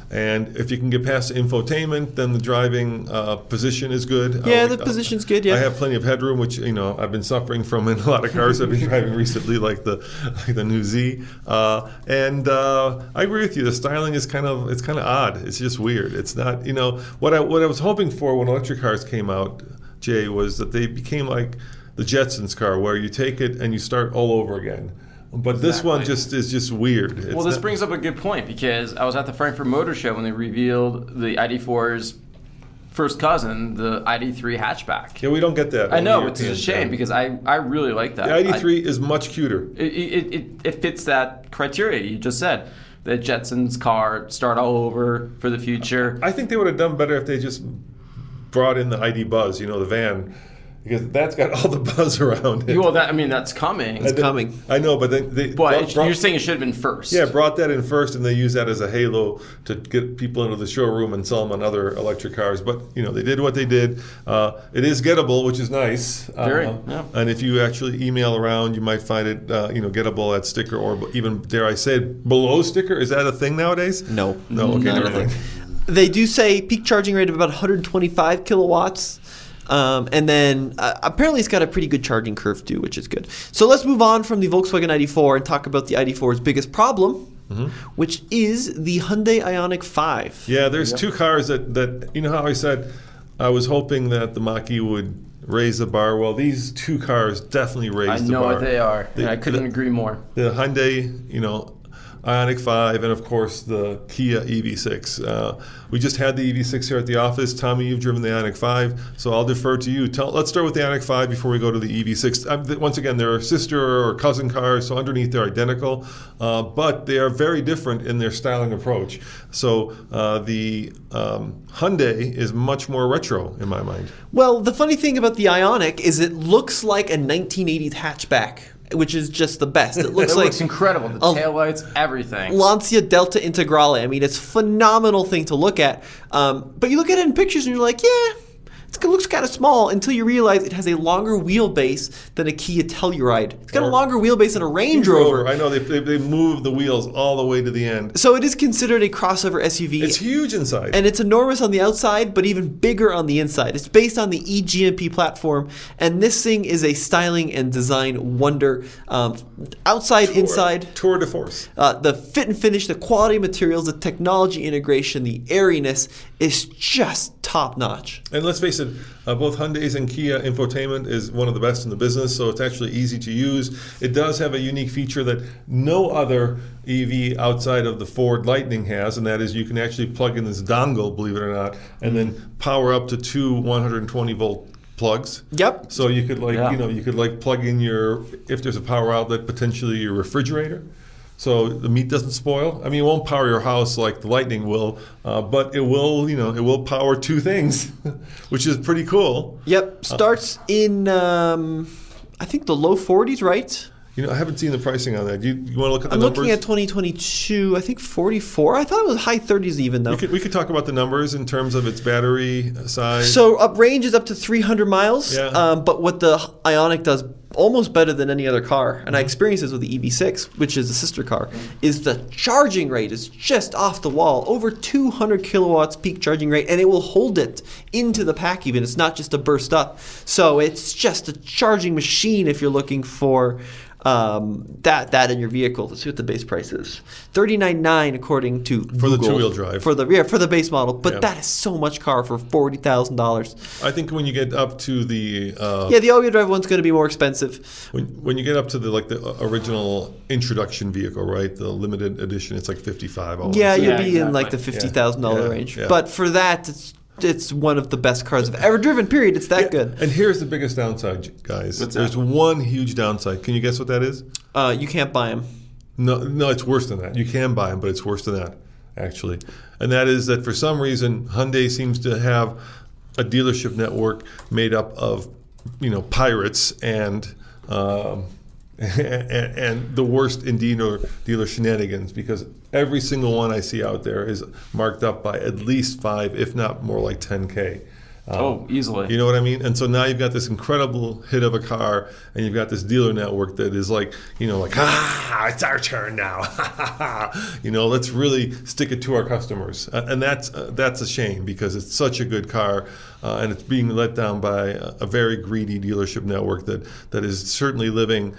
and if you can get past the infotainment, then the driving uh, position is good. Yeah, Uh, the position's good, yeah. I have plenty of headroom, which you know I've been suffering from in a lot of cars I've been driving recently, like the like the new Z. Uh, and uh, I agree with you. The styling is kind of it's kind of odd. It's just weird. It's not you know what I what I was hoping for when electric cars came out, Jay, was that they became like the Jetsons car, where you take it and you start all over again. But this one Exactly. just is just weird. It's Well, this not- brings up a good point, because I was at the Frankfurt Motor Show when they revealed the I D four's first cousin, the I D three hatchback. Yeah, we don't get that. I on know, the it's a European shame side. because I, I really like that. The I D three is much cuter. I, it, it, it fits that criteria you just said. The Jetsons car, start all over for the future. I think they would have done better if they just brought in the I D Buzz, you know, the van, because that's got all the buzz around it. Well, that I mean, that's coming. And then- coming. I know, but then they But brought- it, brought- you're saying it should have been first. yeah, brought that in first, and they use that as a halo to get people into the showroom and sell them on other electric cars. But you know, they did what they did. Uh, it is gettable, which is nice. Very, Uh, yeah. And if you actually email around, you might find it, uh, you know, gettable at sticker, or even dare I say it, below sticker. Is that a thing nowadays? No. No. Okay, Not never a thing. mind. They do say peak charging rate of about one hundred twenty-five kilowatts. Um, and then uh, apparently it's got a pretty good charging curve too, which is good. So let's move on from the Volkswagen I D four and talk about the I D four's biggest problem, which is the Hyundai Ioniq five. Yeah, there's two cars that, that you know how I said I was hoping that the Mach-E would raise the bar. Well, these two cars definitely raise I the know bar. what they are, The- and I couldn't the- agree more. The Hyundai, you know, Ioniq five, and of course the Kia E V six. Uh, we just had the E V six here at the office. Tommy, you've driven the Ioniq five, so I'll defer to you. Tell, let's start with the Ioniq five before we go to the E V six. Um, th- once again, they're sister or cousin cars, so underneath they're identical, uh, but they are very different in their styling approach. So uh, the um, Hyundai is much more retro in my mind. Well, the funny thing about the Ioniq is it looks like a nineteen eighties hatchback, which is just the best. It looks It like looks incredible. The a taillights, everything. Lancia Delta Integrale. I mean, it's a phenomenal thing to look at. Um, but you look at it in pictures and you're like, yeah, it's, it looks kind of small until you realize it has a longer wheelbase than a Kia Telluride. It's got a Or- longer wheelbase than a Range Rover. I know they, they, they move the wheels all the way to the end. So it is considered a crossover S U V. It's huge inside. And it's enormous on the outside, but even bigger on the inside. It's based on the E G M P platform, and this thing is a styling and design wonder. Um, outside, Tour- inside, Tour de force. uh, the fit and finish, the quality materials, the technology integration, the airiness is just top notch. And let's face it, uh, both Hyundai's and Kia infotainment is one of the best in the business, so it's actually easy to use. It does have a unique feature that no other E V outside of the Ford Lightning has, and that is you can actually plug in this dongle, believe it or not, and then power up to two one hundred twenty volt plugs. Yep. So you could like Yeah. you know you could like plug in your, if there's a power outlet, potentially your refrigerator. So the meat doesn't spoil. I mean, it won't power your house like the Lightning will, uh, but it will, you know, it will power two things, which is pretty cool. Yep. Starts in, um, I think, the low forties, right? You know, I haven't seen the pricing on that. You, you want to look at the I'm numbers? looking at twenty twenty-two, I think forty-four. I thought it was high thirties even, though. we could, we could talk about the numbers in terms of its battery size. So up range is up to three hundred miles, Yeah. um, but what the Ioniq does almost better than any other car, and Mm-hmm. I experienced this with the E V six, which is a sister car, is the charging rate is just off the wall. Over two hundred kilowatts peak charging rate, and it will hold it into the pack even. It's not just a burst up. So it's just a charging machine if you're looking for um, that that in your vehicle. Let's see what the base price is. thirty-nine nine according to For the Google. two-wheel drive. For the yeah, for the base model. But Yeah. that is so much car for forty thousand dollars. I think when you get up to the uh, Yeah, the all-wheel drive one's going to be more expensive. when, when you get up to the like the original introduction vehicle, right, the limited edition, it's like fifty-five. I wanna Yeah, say. you'll Yeah, be in like the exactly. fifty thousand dollars Yeah, range. yeah. But for that, it's it's one of the best cars I've ever driven. Period. It's that Yeah, good. And here's the biggest downside, guys. What's There's that? one huge downside. Can you guess what that is? Uh, you can't buy them. No, no, it's worse than that. You can buy them, but it's worse than that, actually. And that is that for some reason, Hyundai seems to have a dealership network made up of, you know, pirates and um, and, and the worst in dealer dealer shenanigans, because every single one I see out there is marked up by at least five, if not more like ten K. Oh, easily. You know what I mean? And so now you've got this incredible hit of a car, and you've got this dealer network that is like, you know, like, ah, it's our turn now. You know, let's really stick it to our customers. Uh, and that's uh, that's a shame because it's such a good car, uh, and it's being let down by a, a very greedy dealership network that, that is certainly living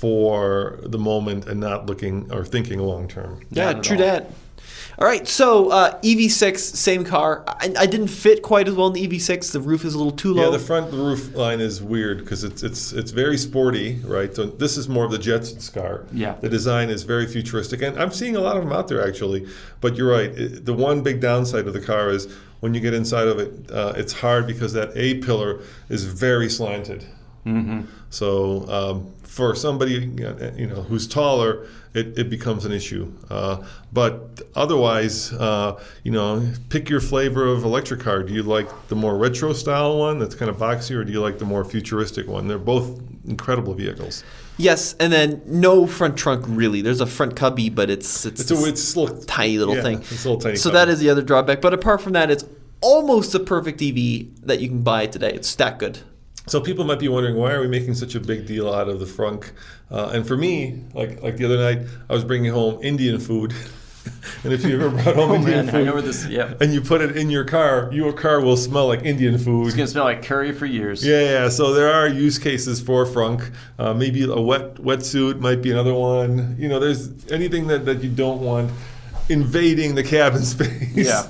for the moment and not looking or thinking long term. Yeah, true that. All right, so uh, E V six, same car. I, I didn't fit quite as well in the E V six. The roof is a little too low. Yeah, the front the roof line is weird because it's it's it's very sporty, right? So this is more of the Jetsons car. Yeah. The design is very futuristic, and I'm seeing a lot of them out there actually. But you're right. It, the one big downside of the car is when you get inside of it, uh, it's hard because that A pillar is very slanted. Mm-hmm. So um, for somebody you know who's taller, it, it becomes an issue. Uh, but otherwise, uh, you know, pick your flavor of electric car. Do you like the more retro style one that's kind of boxy, or do you like the more futuristic one? They're both incredible vehicles. Yes, and then no front trunk really. There's a front cubby, but it's it's, It's a, it's a little, tiny little yeah, thing. It's a little tiny. So cubby. that is the other drawback. But apart from that, it's almost a perfect E V that you can buy today. It's that good. So people might be wondering, why are we making such a big deal out of the frunk? Uh, and for me, like like the other night, I was bringing home Indian food. And if you ever brought home Oh Indian man, food, I know where this. Yeah, and you put it in your car, your car will smell like Indian food. it's gonna smell like curry for years. Yeah, yeah. So there are use cases for frunk. Uh, maybe a wet wetsuit might be another one. You know, there's anything that, that you don't want invading the cabin space. Yeah.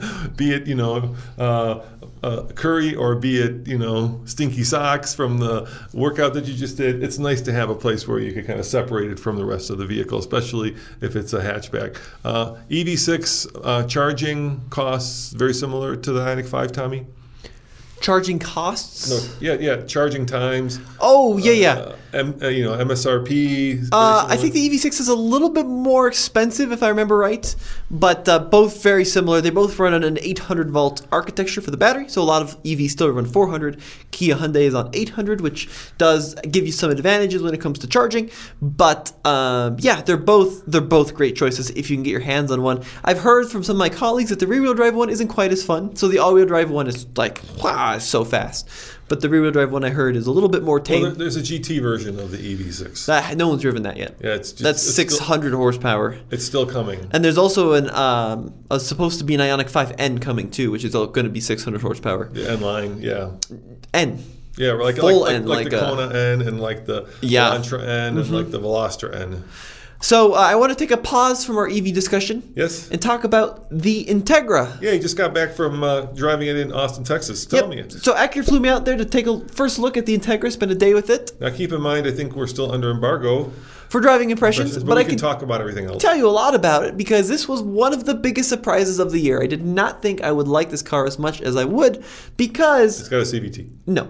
Be it, you know, uh, uh, curry, or be it, you know, stinky socks from the workout that you just did. It's nice to have a place where you can kind of separate it from the rest of the vehicle, especially if it's a hatchback. Uh, E V six uh, charging costs very similar to the Ioniq five, Tommy? Charging costs? No, yeah, yeah, charging times. Oh, yeah, yeah. Uh, M, uh, you know, M S R P. Uh, I think the E V six is a little bit more expensive, if I remember right, but uh, both very similar. They both run on an eight hundred volt architecture for the battery, so a lot of E Vs still run four hundred. Kia Hyundai is on eight hundred, which does give you some advantages when it comes to charging. But um, yeah, they're both they're both great choices if you can get your hands on one. I've heard from some of my colleagues that the rear-wheel drive one isn't quite as fun, so the all-wheel drive one is like wow, it's so fast. But the rear-wheel drive one I heard is a little bit more tame. Well, there, there's a G T version of the E V six. That, no one's driven that yet. Yeah, it's just, That's it's six hundred still, horsepower. It's still coming. And there's also an um, a, supposed to be an Ioniq five N coming too, which is going to be six hundred horsepower. The N line, yeah. N. Yeah, like, Full like, N, like, like like the a- Kona N and like the Yeah. Elantra N and like the Veloster N. So uh, I want to take a pause from our E V discussion. Yes? And talk about the Integra. Yeah, you just got back from uh, driving it in Austin, Texas. Tell Yep. me. So Acura flew me out there to take a first look at the Integra, spend a day with it Now keep in mind, I think we're still under embargo. for driving impressions. But, But, we I can can talk about everything else. tell you a lot about it because this was one of the biggest surprises of the year. I did not think I would like this car as much as I would because It's got a C V T. no.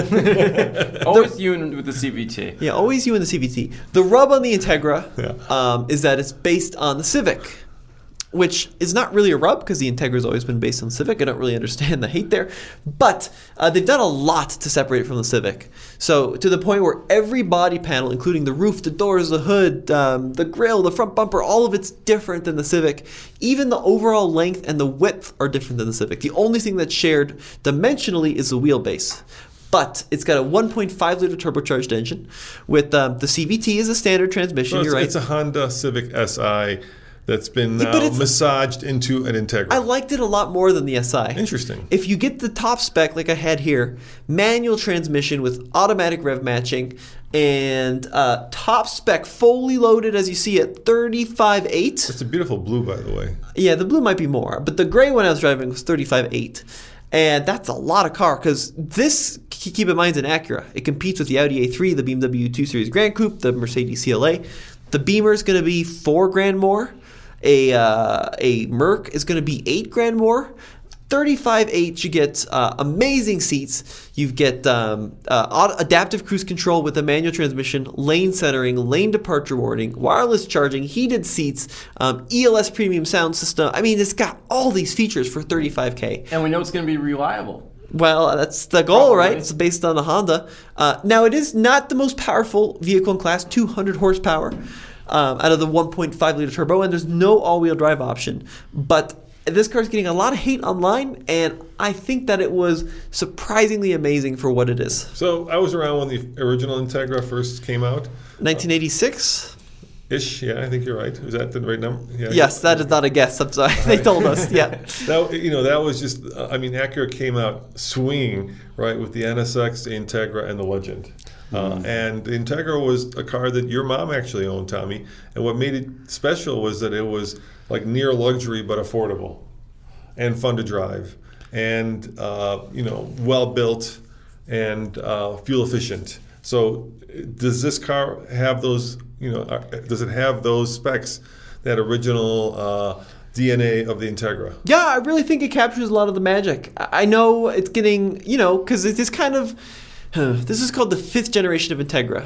Always you and- with the C V T. Yeah, always you and the C V T. The rub on the Integra Yeah. um, is that it's based on the Civic, which is not really a rub because the Integra's always been based on Civic. I don't really understand the hate there. But uh, they've done a lot to separate it from the Civic. So to the point where every body panel, including the roof, the doors, the hood, um, the grille, the front bumper, all of it's different than the Civic. Even the overall length and the width are different than the Civic. The only thing that's shared dimensionally is the wheelbase. But it's got a one point five liter turbocharged engine with um, the C V T is a standard transmission. So it's, You're right. it's a Honda Civic S I that's been Yeah, now but it's- massaged into an Integra. I liked it a lot more than the S I. Interesting. If you get the top spec like I had here, manual transmission with automatic rev matching and uh, top spec fully loaded as you see at thirty-five point eight. It's a beautiful blue, by the way. Yeah, the blue might be more, but the gray one I was driving was thirty-five point eight. And that's a lot of car because this, keep in mind, is an Acura. It competes with the Audi A three, the B M W two Series Grand Coupe, the Mercedes C L A. The Beamer is going to be four grand more. A uh, a Merc is going to be eight grand more. thirty-five point eight, you get uh, amazing seats. You get um, uh, auto- adaptive cruise control with a manual transmission, lane centering, lane departure warning, wireless charging, heated seats, um, E L S premium sound system. I mean, it's got all these features for thirty-five K. And we know it's going to be reliable. Well, that's the goal, Probably. right? It's based on the Honda. Uh, now, it is not the most powerful vehicle in class, two hundred horsepower um, out of the one point five liter turbo, and there's no all-wheel drive option. But this car's getting a lot of hate online, and I think that it was surprisingly amazing for what it is. So I was around when the original Integra first came out. nineteen eighty-six? Ish, yeah, I think you're right. Is that the right number? Yeah, Yes, that is not a guess. I'm sorry. They told us, yeah. That, you know, that was just, uh, I mean, Acura came out swinging, right, with the N S X, the Integra, and the Legend. Uh, and the Integra was a car that your mom actually owned, Tommy. And what made it special was that it was like near luxury but affordable and fun to drive and, uh, you know, well built and uh, fuel efficient. So does this car have those, you know, uh, does it have those specs, that original uh, D N A of the Integra? Yeah, I really think it captures a lot of the magic. I I know it's getting, you know, because it is kind of, huh, this is called the fifth generation of Integra.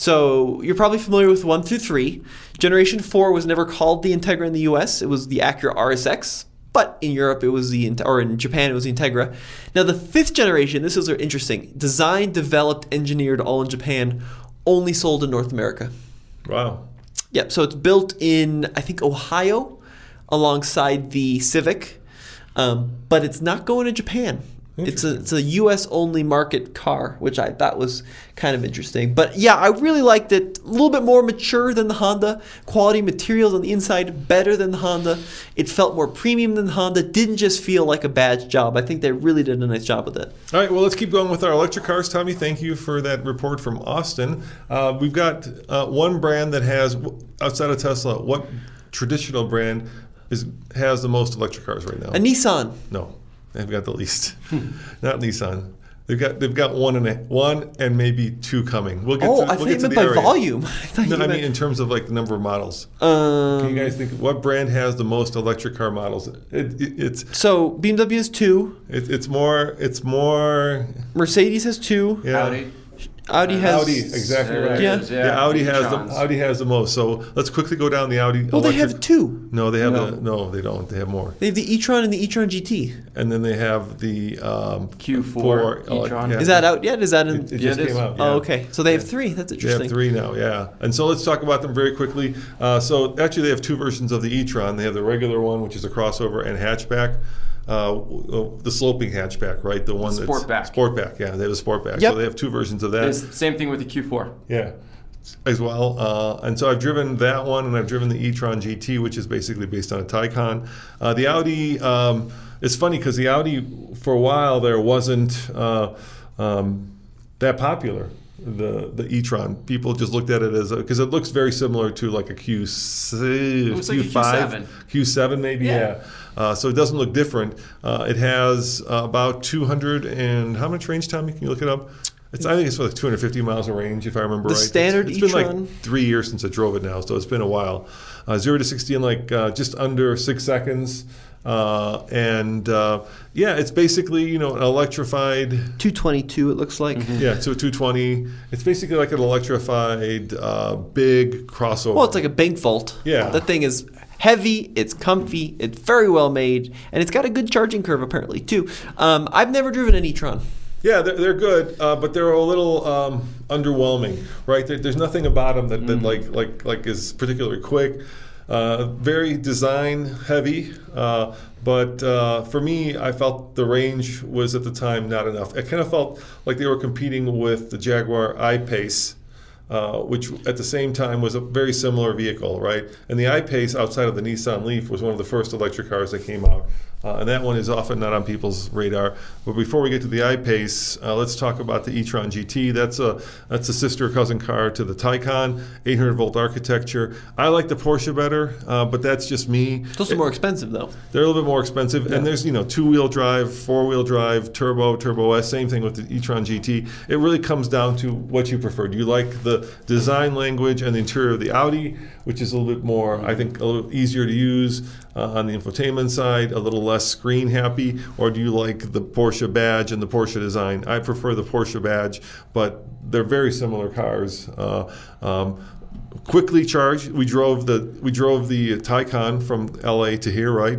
So you're probably familiar with one through three. Generation four was never called the Integra in the U S. It was the Acura R S X. But in Europe, it was the, or in Japan, it was the Integra. Now, the fifth generation, this is interesting. Designed, developed, engineered, all in Japan, only sold in North America. Wow. Yep, so it's built in, I think, Ohio, alongside the Civic. Um, but it's not going to Japan. It's a, it's a U S only market car, which I thought was kind of interesting. But yeah, I really liked it. A little bit more mature than the Honda. Quality materials on the inside, better than the Honda. It felt more premium than the Honda. Didn't just feel like a badge job. I think they really did a nice job with it. All right, well, let's keep going with our electric cars. Tommy, thank you for that report from Austin. Uh, we've got uh, one brand that has, outside of Tesla, what traditional brand is has the most electric cars right now? A Nissan. No. They've got the least. Not Nissan. They've got they've got one and a, one and maybe two coming. We'll get Oh, to, I we'll thought get you to meant the by area. volume. I thought No, you I meant, mean in terms of like the number of models. um, Can you guys think what brand has the most electric car models? It, it, it's So B M W has two. it, it's more it's more Mercedes has two. yeah. Audi. Audi has. Audi, exactly There right. it Yeah. is, Yeah, Audi has the e-trons. Audi has the most. So let's quickly go down the Audi. Well, they electric. have two. No, they have No. the no, they don't. They have more. They have the e-tron and the e-tron G T. And then they have the um, Q four uh, e-tron. yeah. Is that out yet? Is that in? It, it Yeah, just it came is. out. Oh, yeah. okay. So they have Yeah. three. That's They interesting. have three now, yeah. And so let's talk about them very quickly. Uh, so actually, they have two versions of the e-tron. They have the regular one, which is a crossover and hatchback. Uh, the sloping hatchback, right? The one Sportback. that's Sportback, yeah. They have a Sportback. Yep. So they have two versions of that. It's the same thing with the Q four. Yeah, as well. Uh, and so I've driven that one, and I've driven the e-tron G T, which is basically based on a Taycan. Uh, the Audi, um, it's funny because the Audi, for a while there, wasn't uh, um, that popular. The the e-tron, people just looked at it as because it looks very similar to like a Q six, looks like a Q five, Q seven. Q seven maybe, Yeah. yeah. Uh, so it doesn't look different. Uh, it has uh, about two hundred and how much range, Tommy? Can you look it up? It's I think it's like two hundred fifty miles of range, if I remember The right. standard it's, it's been e-tron? like three years since I drove it now, so it's been a while. Uh, zero to sixty in like uh, just under six seconds. Uh, and uh, yeah, it's basically, you know, an electrified, two twenty-two, it looks like. yeah, so two twenty. It's basically like an electrified uh, big crossover. Well, it's like a bank vault. Yeah. The thing is heavy, it's comfy, it's very well made, and it's got a good charging curve apparently too. Um, I've never driven an e-tron. Yeah, they're, they're good, uh, but they're a little um, underwhelming, right? There, there's nothing about them that, that like like like is particularly quick. Uh, very design heavy, uh, but uh, for me, I felt the range was at the time not enough. I kind of felt like they were competing with the Jaguar I-Pace, uh, which at the same time was a very similar vehicle, right? And the I-Pace, outside of the Nissan Leaf, was one of the first electric cars that came out. Uh, and that one is often not on people's radar. But before we get to the I-Pace, uh, let's talk about the e-tron G T. That's a that's a sister cousin car to the Taycan, eight hundred volt architecture. I like the Porsche better, uh, but that's just me. It's also more expensive though. They're a little bit more expensive, and there's you know two-wheel drive, four-wheel drive, turbo, Turbo S. Same thing with the e-tron G T. It really comes down to what you prefer. Do you like the design language and the interior of the Audi, which is a little bit more, I think, a little easier to use uh, on the infotainment side, a little less screen happy, or do you like the Porsche badge and the Porsche design? I prefer the Porsche badge, but they're very similar cars. Uh, um, quickly charged. We drove the we drove the Taycan from L A to here, right?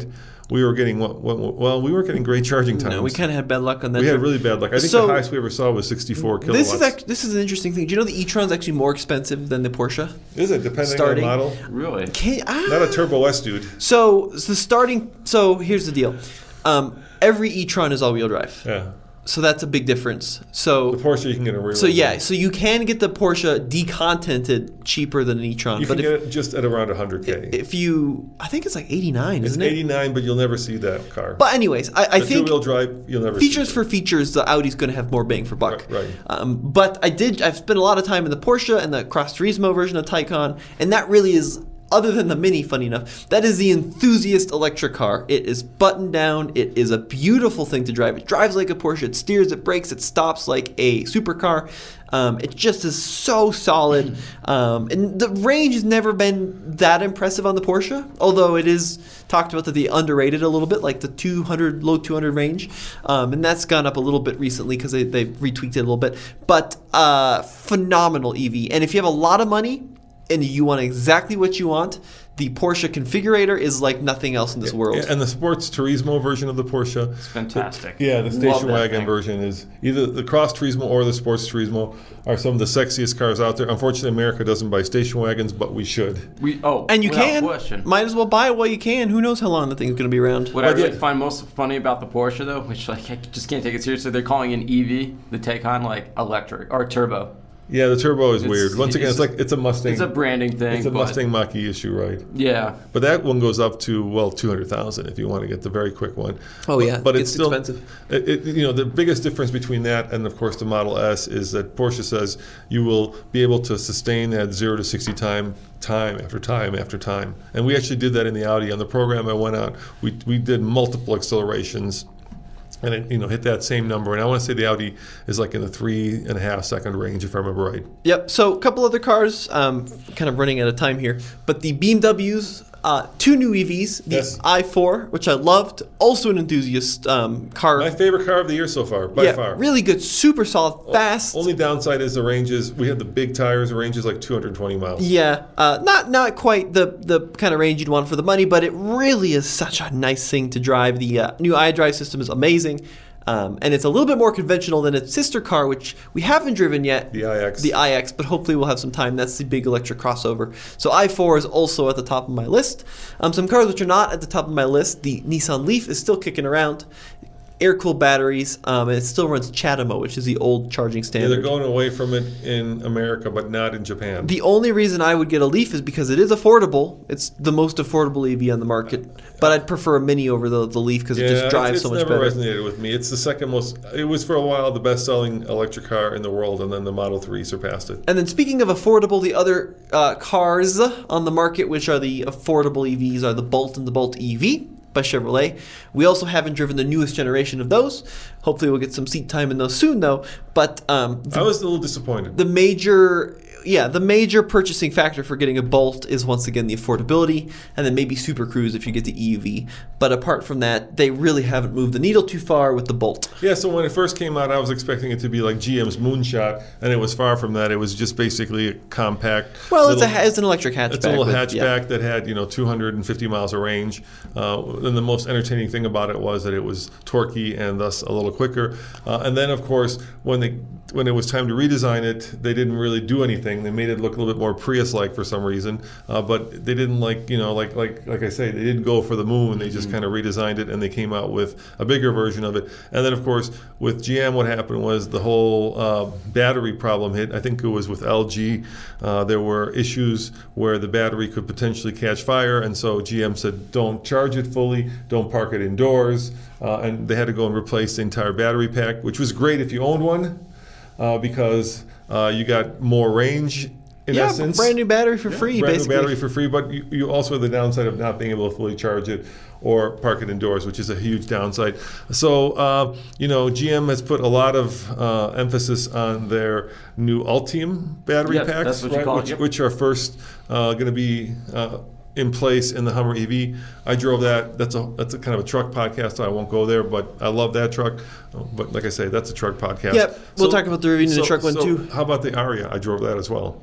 we were getting what, what, well, we weren't getting great charging times. No, we kind of had bad luck on that. We had trip. really bad luck. I think So- the highest we ever saw was sixty-four kilowatts. This is act- this is an interesting thing. Do you know the e-tron's actually more expensive than the Porsche? Is it depending starting- on the model? Really? Can, ah. Not a Turbo S, dude. So the starting. So here's the deal. Um, every e-tron is all-wheel drive. Yeah. So that's a big difference. So The Porsche you can get a rear. so yeah. So you can get the Porsche decontented cheaper than an e-tron. You but can if, get it just at around one hundred K. if you, I think it's like eighty-nine, It's isn't it? eighty-nine, but you'll never see that car. But anyways, I, I the think two-wheel drive, you'll never features see for features, the Audi's going to have more bang for buck. Right, right. Um, but I did. I've spent a lot of time in the Porsche and the Cross Turismo version of Taycan, and that really is. Other than the Mini, funny enough, that is the enthusiast electric car. It is buttoned down. It is a beautiful thing to drive. It drives like a Porsche. It steers, it brakes, it stops like a supercar. Um, it just is so solid. Um, and the range has never been that impressive on the Porsche, although it is talked about that they underrated a little bit, like the two hundred, low two hundred range. Um, and that's gone up a little bit recently because they, they've retweaked it a little bit. But uh, phenomenal E V. And if you have a lot of money, and you want exactly what you want, the Porsche configurator is like nothing else in this world. And the Sports Turismo version of the Porsche. It's fantastic. Yeah, the Love station that wagon thing. version is either the Cross Turismo or the Sports Turismo are some of the sexiest cars out there. Unfortunately, America doesn't buy station wagons, but we should. We oh, And you without can. question. Might as well buy it while you can. Who knows how long the thing's going to be around. What I But really yeah. find most funny about the Porsche, though, which like I just can't take it seriously, they're calling an E V, the Taycan, like electric or turbo. Yeah, the turbo is It's- weird. Once again, it's, it's- like it's a Mustang. It's a branding thing. It's a but- Mustang Mach-E issue, right? Yeah. But that one goes up to well two hundred thousand if you want to get the very quick one. Oh, yeah. but, but It it's gets still expensive. It, it, you know, the biggest difference between that and of course the Model S is that Porsche says you will be able to sustain that zero to sixty time time after time after time, and we actually did that in the Audi on the program I went out. We we did multiple accelerations. And it, you know, hit that same number, and I want to say the Audi is like in the three and a half second range, if I remember right. Yep. So a couple other cars, um, kind of running out of time here, but the B M Ws, uh, two new E Vs, the Yes. i four, which I loved, also an enthusiast um, car. My favorite car of the year so far, by yeah, far. really good, super solid, fast. Only downside is the ranges. We had the big tires. The range is like two hundred twenty miles. Yeah, uh, not not quite the the kind of range you'd want for the money, but it really is such a nice thing to drive. The uh, new iDrive system is amazing, um, and it's a little bit more conventional than its sister car, which we haven't driven yet. The I X. The I X, but hopefully we'll have some time. That's the big electric crossover. So i four is also at the top of my list. Um, some cars which are not at the top of my list. The Nissan Leaf is still kicking around. Air-cooled batteries, um, and it still runs CHAdeMO, which is the old charging Yeah, standard. they're going away from it in America, but not in Japan. The only reason I would get a Leaf is because it is affordable. It's the most affordable E V on the market. But I'd prefer a Mini over the, the Leaf because yeah, it just drives it's, so it's much never better. resonated with me. It's the second most. It was for a while the best-selling electric car in the world, and then the Model three surpassed it. And then speaking of affordable, the other uh, cars on the market, which are the affordable E Vs, are the Bolt and the Bolt E V by Chevrolet. We also haven't driven the newest generation of those. Hopefully we'll get some seat time in those soon, though. But um, I was a little disappointed. the major yeah the major purchasing factor for getting a Bolt is once again the affordability, and then maybe Super Cruise if you get the E V. But apart from that, they really haven't moved the needle too far with the Bolt. Yeah, so when it first came out, I was expecting it to be like G M's Moonshot, and it was far from that. It was just basically a compact. Well, little, it's a it's an electric hatchback. It's a little with- hatchback yeah. that had, you know, two hundred fifty miles of range. Uh, and the most entertaining thing about it was that it was torquey and thus a little quicker. Uh, and then, of course, when they when it was time to redesign it, they didn't really do anything. They made it look a little bit more Prius-like for some reason. Uh, but they didn't like, you know, like like like I say, they didn't go for the moon. They just kind of redesigned it, and they came out with a bigger version of it. And then, of course, with G M, what happened was the whole uh, battery problem hit. I think it was with L G. Uh, there were issues where the battery could potentially catch fire, and so G M said, don't charge it fully, don't park it indoors. Uh, and they had to go and replace the entire battery pack, which was great if you owned one, uh, because uh, you got more range in yeah, essence. brand new battery for free, Brand basically. new battery for free, but you, you also have the downside of not being able to fully charge it or park it indoors, which is a huge downside. So, uh, you know, G M has put a lot of uh, emphasis on their new Ultium battery Yep, packs, that's what you right, call it, which, yep. which are first uh, going to be uh, in place in the Hummer E V. I drove that. That's a that's a kind of a truck podcast, so I won't go there, but I love that truck. But like I say, that's a truck podcast. Yep, we'll talk about the review in the truck one, so too. How about the Aria? I drove that as well.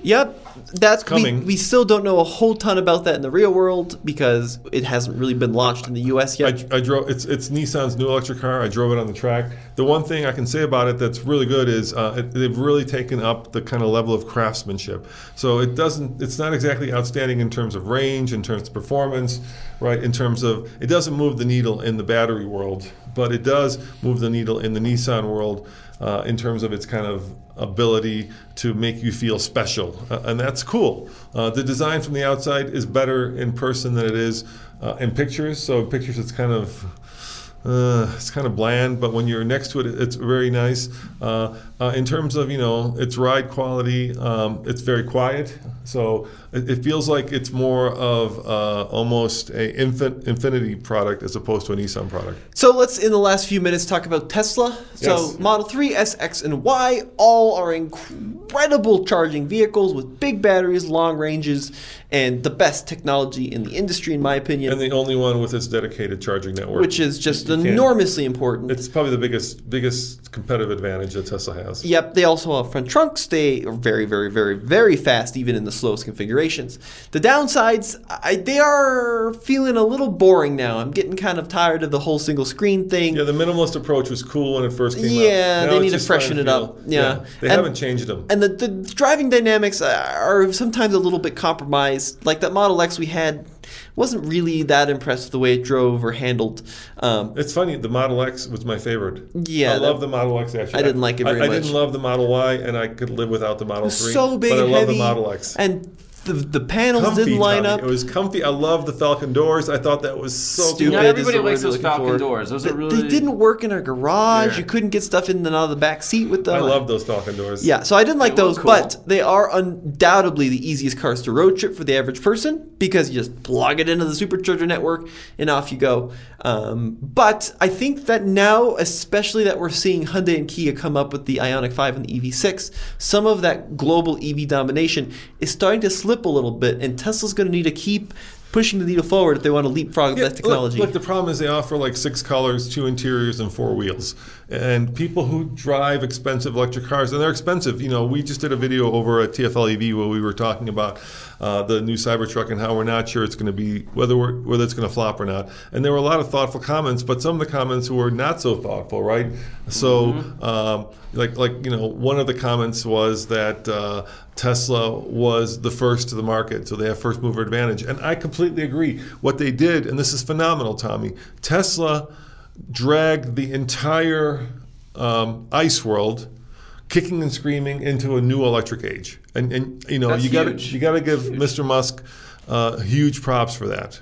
Yep, that's coming. We, we still don't know a whole ton about that in the real world because it hasn't really been launched in the U S yet. I, I drove. It's it's Nissan's new electric car. I drove it on the track. The one thing I can say about it that's really good is uh, it, they've really taken up the kind of level of craftsmanship. So it doesn't. It's not exactly outstanding in terms of range, in terms of performance, right? In terms of it doesn't move the needle in the battery world, but it does move the needle in the Nissan world. Uh, in terms of its kind of ability to make you feel special. Uh, and that's cool. Uh, the design from the outside is better in person than it is uh, in pictures. So in pictures it's kind of uh, it's kind of bland, but when you're next to it, it's very nice. Uh, uh, in terms of, you know, its ride quality, um, it's very quiet. So it, it feels like it's more of uh, almost a infin- Infinity product as opposed to a Nissan product. So let's, in the last few minutes, talk about Tesla. So Yes. Model three, S, X, and Y all are incredible charging vehicles with big batteries, long ranges, and the best technology in the industry, in my opinion. And the only one with its dedicated charging network. Which is just You can't- enormously important. It's probably the biggest biggest competitive advantage that Tesla has. Yep, they also have front trunks. They are very, very, very, very fast, even in the slowest configurations. The downsides, I, they are feeling a little boring now. I'm getting kind of tired of the whole single screen thing. Yeah, the minimalist approach was cool when it first came out. Yeah, Now they it's need to just trying freshen it feel- up. Yeah. they And- haven't changed them. And the, the driving dynamics are sometimes a little bit compromised. Like that Model X we had, wasn't really that impressed with the way it drove or handled. Um, It's funny, the Model X was my favorite. Yeah, I love that- the Model X actually. I didn't like it very I, I much. didn't love the Model Y, and I could live without the Model three. so big but I and love heavy, the Model X. and the the panels Comfy, didn't line Tommy. up. It was comfy. I love the Falcon doors. I thought that was so Stupid. Not cool. everybody is the likes word those you're Falcon looking for. doors. Those They, are really they didn't work in our garage. Yeah. You couldn't get stuff in and out of the back seat with them. I love those Falcon doors. Yeah, so I didn't like They look those, cool. but they are undoubtedly the easiest cars to road trip for the average person because you just plug it into the supercharger network and off you go. Um, but I think that now, especially that we're seeing Hyundai and Kia come up with the Ioniq five and the E V six, some of that global E V domination is starting to slip a little bit, and Tesla's going to need to keep pushing the needle forward if they want to leapfrog Yeah, that technology. Look, look, the problem is they offer like six colors, two interiors, and four wheels. And people who drive expensive electric cars, and they're expensive. You know, we just did a video over at T F L E V where we were talking about uh, the new Cybertruck and how we're not sure it's going to be whether we're, whether it's going to flop or not. And there were a lot of thoughtful comments, but some of the comments were not so thoughtful, right? So, Mm-hmm. um, like like you know, one of the comments was that uh, Tesla was the first to the market, so they have first mover advantage. And I completely agree. What they did, and this is phenomenal, Tommy, Tesla dragged the entire um, ICE world kicking and screaming into a new electric age. And, and you know, That's you got to huge. you got to give Mister Musk uh, huge props for that.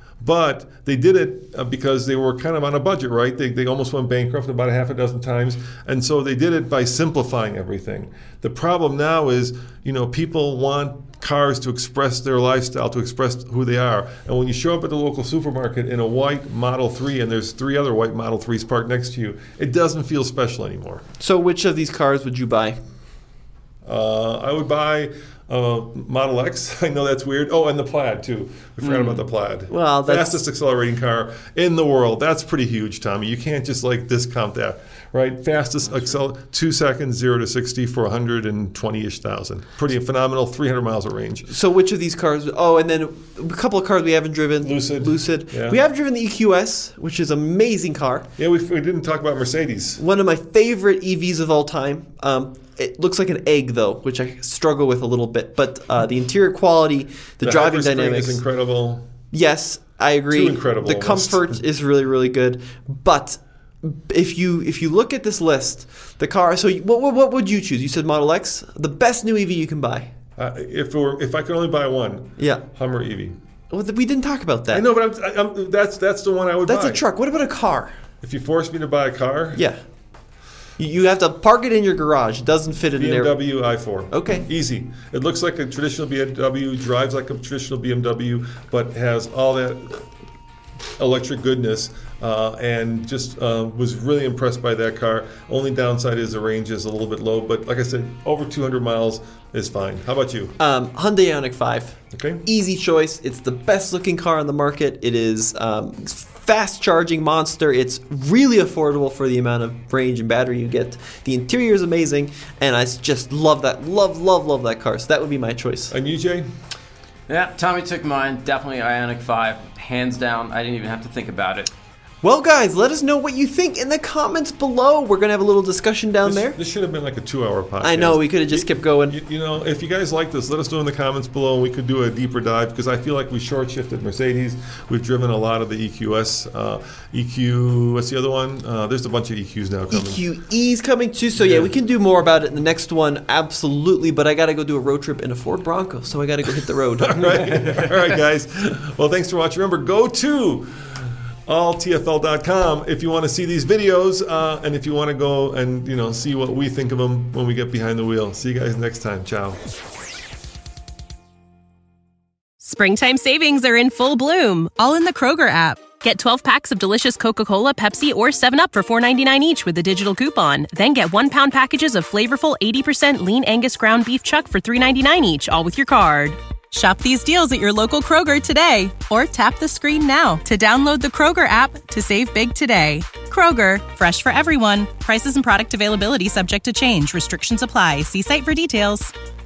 But they did it uh, because they were kind of on a budget, right? They, they almost went bankrupt about a half a dozen times. And so they did it by simplifying everything. The problem now is, you know, people want cars to express their lifestyle, to express who they are. And when you show up at the local supermarket in a white Model three and there's three other white Model threes parked next to you, it doesn't feel special anymore. So which of these cars would you buy? Uh, I would buy uh, Model X. I know that's weird. Oh, and the Plaid, too. We forgot about the Plaid. Well, that's- Fastest accelerating car in the world. That's pretty huge, Tommy. You can't just, like, discount that, right? Fastest accel two seconds, zero to sixty for one hundred twenty-ish thousand. Pretty phenomenal, three hundred miles of range. So which of these cars? Oh, and then a couple of cars we haven't driven. Lucid. Lucid. Yeah. We have driven the E Q S, which is an amazing car. Yeah, we, we didn't talk about Mercedes. One of my favorite E Vs of all time. Um, it looks like an egg, though, which I struggle with a little bit. But uh, the interior quality, the, The driving hyperscreen dynamics. is incredible. Yes, I agree. Too incredible The almost. comfort is really, really good. But if you if you look at this list, the car. So what what, what would you choose? You said Model X, the best new E V you can buy. Uh, if, it were, if I could only buy one, Yeah. Hummer E V. Well, we didn't talk about that. I know, but I'm, I- I'm, that's, that's the one I would That's buy. a truck. What about a car? If you force me to buy a car, Yeah. You you have to park it in your garage. It doesn't fit in B M there. W i four. Okay. Easy. It looks like a traditional B M W, drives like a traditional B M W, but has all that electric goodness, uh, and just uh, was really impressed by that car. Only downside is the range is a little bit low, but like I said, over two hundred miles is fine. How about you? Um, Hyundai Ioniq five. Okay. Easy choice. It's the best looking car on the market. It is um, fast charging monster. It's really affordable for the amount of range and battery you get. The interior is amazing, and I just love that. Love, love, love that car. So that would be my choice. And you, Jay? Yeah, Tommy took mine. Definitely Ioniq five. Hands down. I didn't even have to think about it. Well, guys, let us know what you think in the comments below. We're going to have a little discussion down This, there. this should have been like a two-hour podcast. I know, we could have just You- kept going. You, you know, if you guys like this, let us know in the comments below, and we could do a deeper dive, because I feel like we short-shifted Mercedes. We've driven a lot of the E Q S. Uh, E Q, what's the other one? Uh, there's a bunch of E Qs now coming. E Q E's coming too, so yeah. Yeah. we can do more about it in the next one, absolutely. But I got to go do a road trip in a Ford Bronco, so I got to go hit the road. All right, all right, guys. Well, thanks for watching. Remember, go to all T F L dot com if you want to see these videos, uh, and if you want to go and you know see what we think of them when we get behind the wheel. See you guys next time. Ciao. Springtime savings are in full bloom, all in the Kroger app. Get twelve packs of delicious Coca-Cola, Pepsi, or seven up for four ninety-nine each with a digital coupon. Then get one pound packages of flavorful eighty percent lean Angus ground beef chuck for three ninety-nine each, all with your card. Shop these deals at your local Kroger today, or tap the screen now to download the Kroger app to save big today. Kroger, fresh for everyone. Prices and product availability subject to change. Restrictions apply. See site for details.